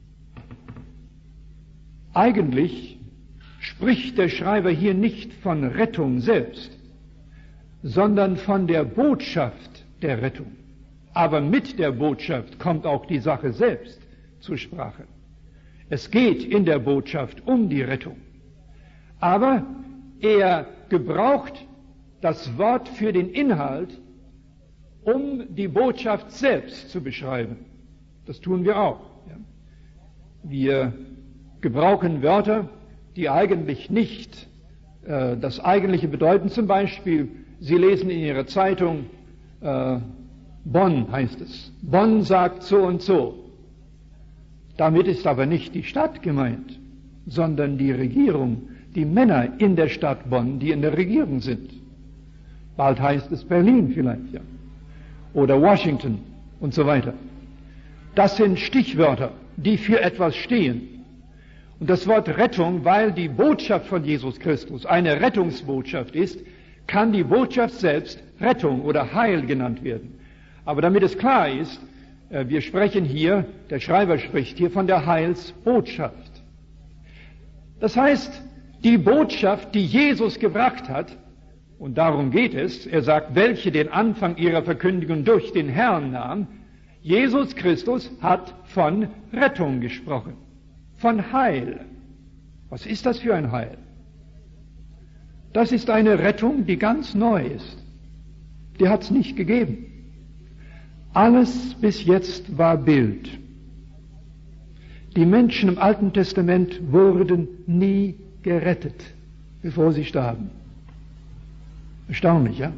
Eigentlich spricht der Schreiber hier nicht von Rettung selbst, sondern von der Botschaft der Rettung. Aber mit der Botschaft kommt auch die Sache selbst zur Sprache. Es geht in der Botschaft um die Rettung. Aber er gebraucht das Wort für den Inhalt, um die Botschaft selbst zu beschreiben. Das tun wir auch. Ja. Wir gebrauchen Wörter, die eigentlich nicht äh, das Eigentliche bedeuten. Zum Beispiel, Sie lesen in Ihrer Zeitung, äh, Bonn heißt es. Bonn sagt so und so. Damit ist aber nicht die Stadt gemeint, sondern die Regierung, die Männer in der Stadt Bonn, die in der Regierung sind. Bald heißt es Berlin vielleicht, ja. Oder Washington und so weiter. Das sind Stichwörter, die für etwas stehen. Und das Wort Rettung, weil die Botschaft von Jesus Christus eine Rettungsbotschaft ist, kann die Botschaft selbst Rettung oder Heil genannt werden. Aber damit es klar ist, wir sprechen hier, der Schreiber spricht hier von der Heilsbotschaft. Das heißt, die Botschaft, die Jesus gebracht hat, und darum geht es, er sagt, welche den Anfang ihrer Verkündigung durch den Herrn nahm, Jesus Christus hat von Rettung gesprochen, von Heil. Was ist das für ein Heil? Das ist eine Rettung, die ganz neu ist. Die hat es nicht gegeben. Alles bis jetzt war Bild. Die Menschen im Alten Testament wurden nie gerettet, bevor sie starben. Erstaunlich, ja?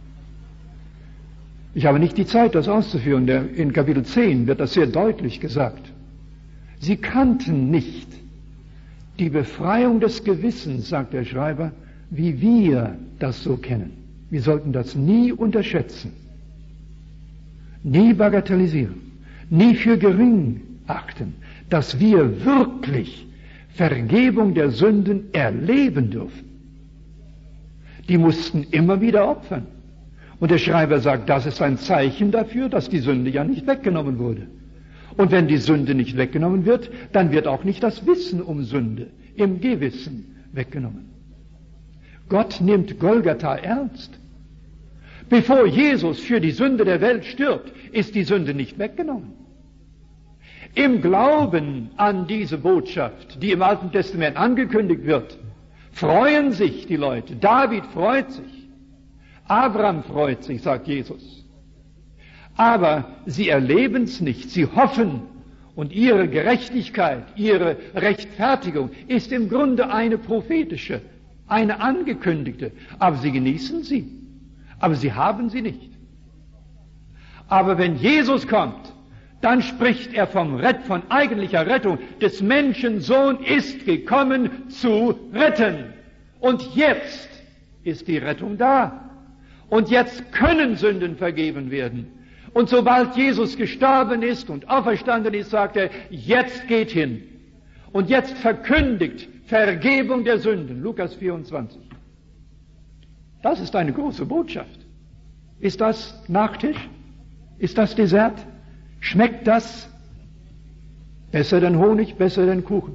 Ich habe nicht die Zeit, das auszuführen. In Kapitel zehn wird das sehr deutlich gesagt. Sie kannten nicht die Befreiung des Gewissens, sagt der Schreiber, wie wir das so kennen. Wir sollten das nie unterschätzen, nie bagatellisieren. nie für gering achten, dass wir wirklich Vergebung der Sünden erleben dürfen. Die mussten immer wieder opfern. Und der Schreiber sagt, das ist ein Zeichen dafür, dass die Sünde ja nicht weggenommen wurde. Und wenn die Sünde nicht weggenommen wird, dann wird auch nicht das Wissen um Sünde im Gewissen weggenommen. Gott nimmt Golgatha ernst. Bevor Jesus für die Sünde der Welt stirbt, ist die Sünde nicht weggenommen. Im Glauben an diese Botschaft, die im Alten Testament angekündigt wird, freuen sich die Leute. David freut sich. Abraham freut sich, sagt Jesus. Aber sie erleben es nicht. Sie hoffen, und ihre Gerechtigkeit, ihre Rechtfertigung ist im Grunde eine prophetische, eine angekündigte. Aber sie genießen sie. Aber sie haben sie nicht. Aber wenn Jesus kommt, dann spricht er vom Rett, von eigentlicher Rettung. Des Menschensohn ist gekommen zu retten. Und jetzt ist die Rettung da. Und jetzt können Sünden vergeben werden. Und sobald Jesus gestorben ist und auferstanden ist, sagt er, jetzt geht hin. Und jetzt verkündigt Vergebung der Sünden. Lukas vierundzwanzig. Das ist eine große Botschaft. Ist das Nachtisch? Ist das Dessert? Schmeckt das? Besser denn Honig, besser denn Kuchen.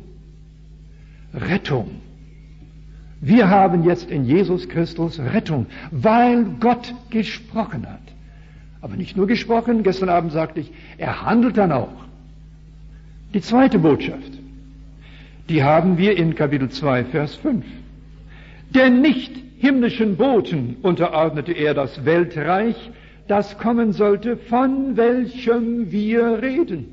Rettung. Wir haben jetzt in Jesus Christus Rettung, weil Gott gesprochen hat. Aber nicht nur gesprochen, gestern Abend sagte ich, er handelt dann auch. Die zweite Botschaft, die haben wir in Kapitel zwei, Vers fünf. Denn nicht himmlischen Boten unterordnete er das Weltreich, das kommen sollte, von welchem wir reden.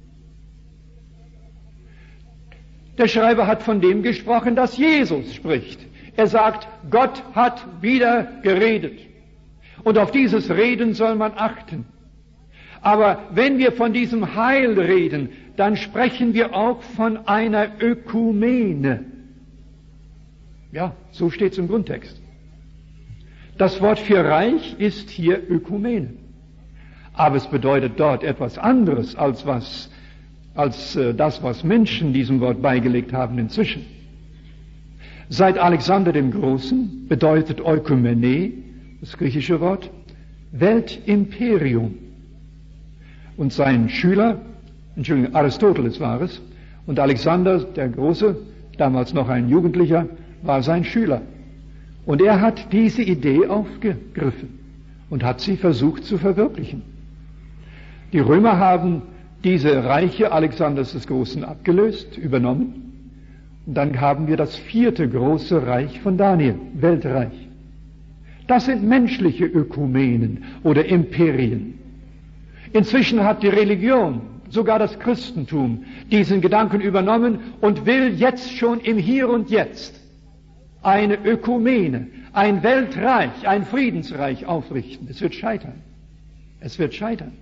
Der Schreiber hat von dem gesprochen, das Jesus spricht. Er sagt, Gott hat wieder geredet. Und auf dieses Reden soll man achten. Aber wenn wir von diesem Heil reden, dann sprechen wir auch von einer Ökumene. Ja, so steht es im Grundtext. Das Wort für Reich ist hier Ökumene. Aber es bedeutet dort etwas anderes als, was, als äh, das, was Menschen diesem Wort beigelegt haben inzwischen. Seit Alexander dem Großen bedeutet Ökumene, das griechische Wort, Weltimperium. Und sein Schüler, Entschuldigung, Aristoteles war es, und Alexander der Große, damals noch ein Jugendlicher, war sein Schüler. Und er hat diese Idee aufgegriffen und hat sie versucht zu verwirklichen. Die Römer haben diese Reiche Alexanders des Großen abgelöst, übernommen. Und dann haben wir das vierte große Reich von Daniel, Weltreich. Das sind menschliche Ökumenen oder Imperien. Inzwischen hat die Religion, sogar das Christentum, diesen Gedanken übernommen und will jetzt schon im Hier und Jetzt eine Ökumene, ein Weltreich, ein Friedensreich aufrichten. Es wird scheitern. Es wird scheitern.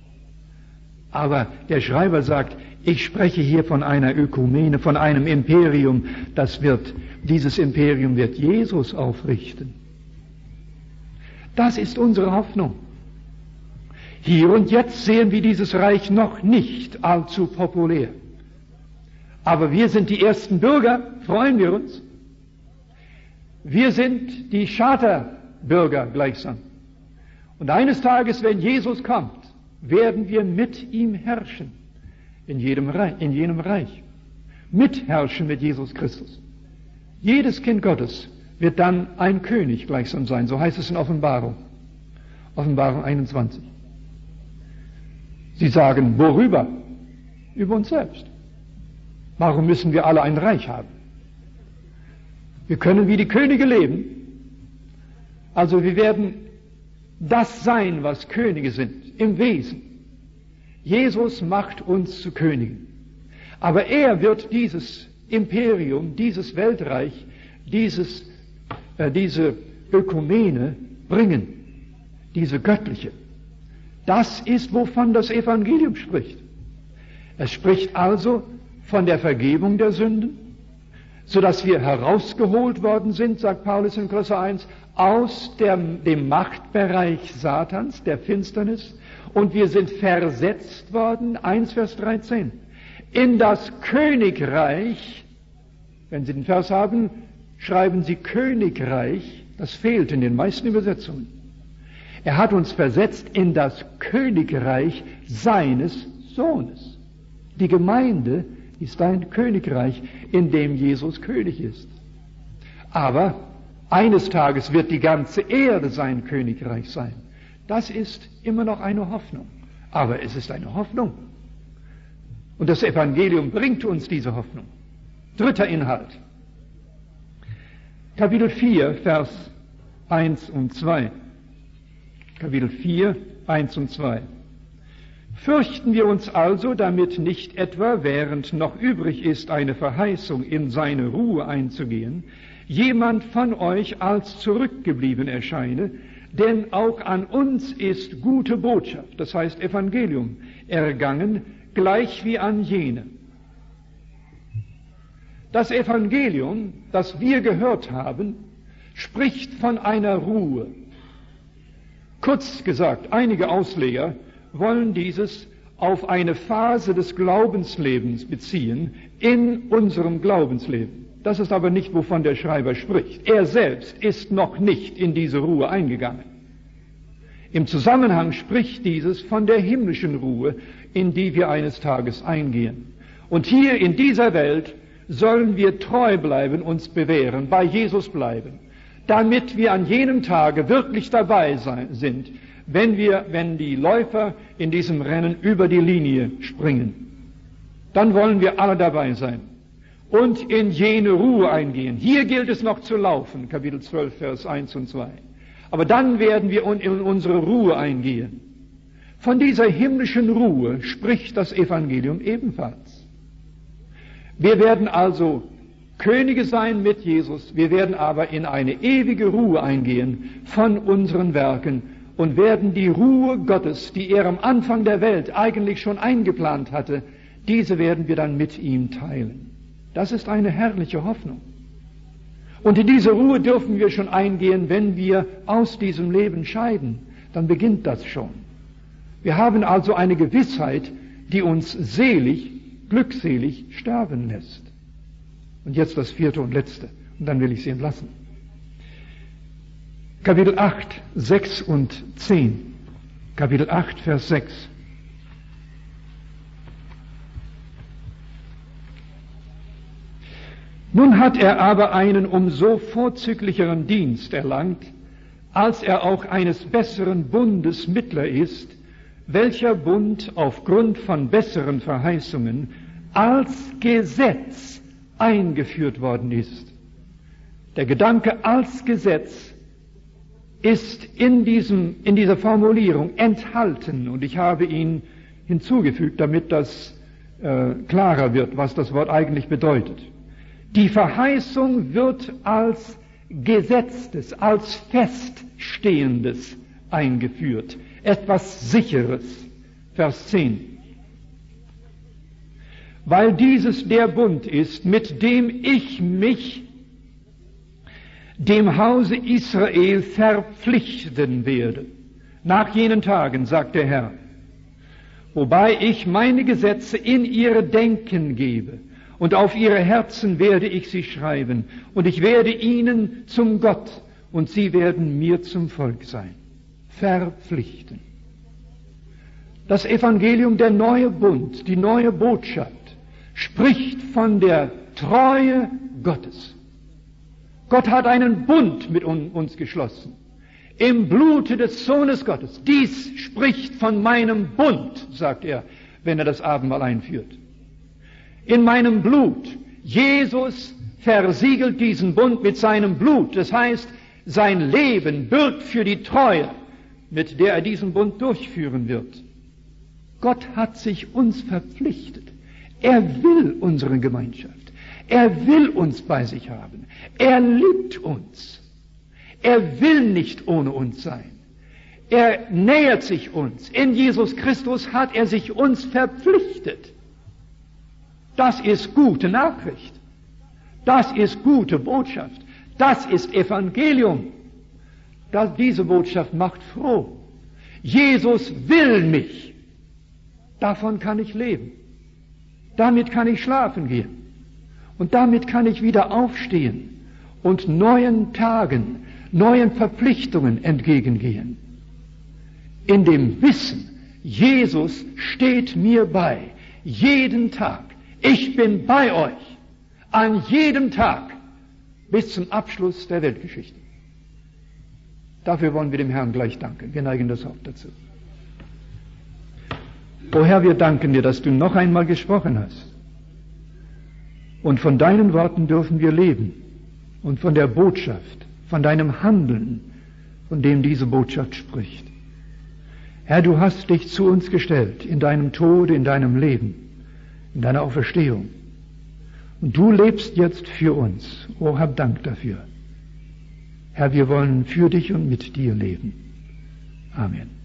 Aber der Schreiber sagt, ich spreche hier von einer Ökumene, von einem Imperium, das wird, dieses Imperium wird Jesus aufrichten. Das ist unsere Hoffnung. Hier und jetzt sehen wir dieses Reich noch nicht allzu populär. Aber wir sind die ersten Bürger, freuen wir uns. Wir sind die Charterbürger gleichsam. Und eines Tages, wenn Jesus kommt, werden wir mit ihm herrschen, in jedem Reich, in jenem Reich. Mitherrschen mit Jesus Christus. Jedes Kind Gottes wird dann ein König gleichsam sein, so heißt es in Offenbarung. Offenbarung einundzwanzig. Sie sagen, worüber? Über uns selbst. Warum müssen wir alle ein Reich haben? Wir können wie die Könige leben. Also wir werden das sein, was Könige sind, im Wesen. Jesus macht uns zu Königen. Aber er wird dieses Imperium, dieses Weltreich, dieses, äh, diese Ökumene bringen, diese göttliche. Das ist, wovon das Evangelium spricht. Es spricht also von der Vergebung der Sünden, sodass wir herausgeholt worden sind, sagt Paulus in Kolosser eins, aus der, dem Machtbereich Satans, der Finsternis, und wir sind versetzt worden, eins Vers dreizehn, in das Königreich. Wenn Sie den Vers haben, schreiben Sie Königreich, das fehlt in den meisten Übersetzungen. Er hat uns versetzt in das Königreich seines Sohnes. Die Gemeinde ist ein Königreich, in dem Jesus König ist. Aber eines Tages wird die ganze Erde sein Königreich sein. Das ist immer noch eine Hoffnung. Aber es ist eine Hoffnung. Und das Evangelium bringt uns diese Hoffnung. Dritter Inhalt. Kapitel vier, Vers eins und zwei. Kapitel vier, eins und zwei. Fürchten wir uns also, damit nicht etwa, während noch übrig ist, eine Verheißung in seine Ruhe einzugehen, jemand von euch als zurückgeblieben erscheine, denn auch an uns ist gute Botschaft, das heißt Evangelium, ergangen, gleich wie an jene. Das Evangelium, das wir gehört haben, spricht von einer Ruhe. Kurz gesagt, einige Ausleger wollen dieses auf eine Phase des Glaubenslebens beziehen, in unserem Glaubensleben. Das ist aber nicht, wovon der Schreiber spricht. Er selbst ist noch nicht in diese Ruhe eingegangen. Im Zusammenhang spricht dieses von der himmlischen Ruhe, in die wir eines Tages eingehen. Und hier in dieser Welt sollen wir treu bleiben, uns bewähren, bei Jesus bleiben, damit wir an jenem Tage wirklich dabei sein, sind, wenn wir, wenn die Läufer in diesem Rennen über die Linie springen. Dann wollen wir alle dabei sein und in jene Ruhe eingehen. Hier gilt es noch zu laufen, Kapitel zwölf, Vers eins und zwei. Aber dann werden wir in unsere Ruhe eingehen. Von dieser himmlischen Ruhe spricht das Evangelium ebenfalls. Wir werden also Könige sein mit Jesus, wir werden aber in eine ewige Ruhe eingehen von unseren Werken und werden die Ruhe Gottes, die er am Anfang der Welt eigentlich schon eingeplant hatte, diese werden wir dann mit ihm teilen. Das ist eine herrliche Hoffnung. Und in diese Ruhe dürfen wir schon eingehen, wenn wir aus diesem Leben scheiden. Dann beginnt das schon. Wir haben also eine Gewissheit, die uns selig, glückselig sterben lässt. Und jetzt das vierte und letzte. Und dann will ich Sie entlassen. Kapitel acht, sechs und zehn. Kapitel acht, Vers sechs. Nun hat er aber einen umso vorzüglicheren Dienst erlangt, als er auch eines besseren Bundes Mittler ist, welcher Bund aufgrund von besseren Verheißungen als Gesetz eingeführt worden ist. Der Gedanke als Gesetz ist in diesem, in dieser Formulierung enthalten, und ich habe ihn hinzugefügt, damit das äh, klarer wird, was das Wort eigentlich bedeutet. Die Verheißung wird als Gesetztes, als Feststehendes eingeführt, etwas Sicheres. Vers zehn. Weil dieses der Bund ist, mit dem ich mich dem Hause Israel verpflichten werde. Nach jenen Tagen, sagt der Herr, wobei ich meine Gesetze in ihre Denken gebe, und auf ihre Herzen werde ich sie schreiben, und ich werde ihnen zum Gott, und sie werden mir zum Volk sein. Verpflichten. Das Evangelium, der neue Bund, die neue Botschaft, spricht von der Treue Gottes. Gott hat einen Bund mit uns geschlossen. Im Blute des Sohnes Gottes. Dies spricht von meinem Bund, sagt er, wenn er das Abendmahl einführt. In meinem Blut. Jesus versiegelt diesen Bund mit seinem Blut. Das heißt, sein Leben bürgt für die Treue, mit der er diesen Bund durchführen wird. Gott hat sich uns verpflichtet. Er will unsere Gemeinschaft. Er will uns bei sich haben. Er liebt uns. Er will nicht ohne uns sein. Er nähert sich uns. In Jesus Christus hat er sich uns verpflichtet. Das ist gute Nachricht. Das ist gute Botschaft. Das ist Evangelium. Das, diese Botschaft macht froh. Jesus will mich. Davon kann ich leben. Damit kann ich schlafen gehen. Und damit kann ich wieder aufstehen und neuen Tagen, neuen Verpflichtungen entgegengehen. In dem Wissen, Jesus steht mir bei, jeden Tag. Ich bin bei euch, an jedem Tag, bis zum Abschluss der Weltgeschichte. Dafür wollen wir dem Herrn gleich danken. Wir neigen das Haupt dazu. O Herr, wir danken dir, dass du noch einmal gesprochen hast. Und von deinen Worten dürfen wir leben. Und von der Botschaft, von deinem Handeln, von dem diese Botschaft spricht. Herr, du hast dich zu uns gestellt, in deinem Tode, in deinem Leben, in deiner Auferstehung. Und du lebst jetzt für uns. O, hab Dank dafür. Herr, wir wollen für dich und mit dir leben. Amen.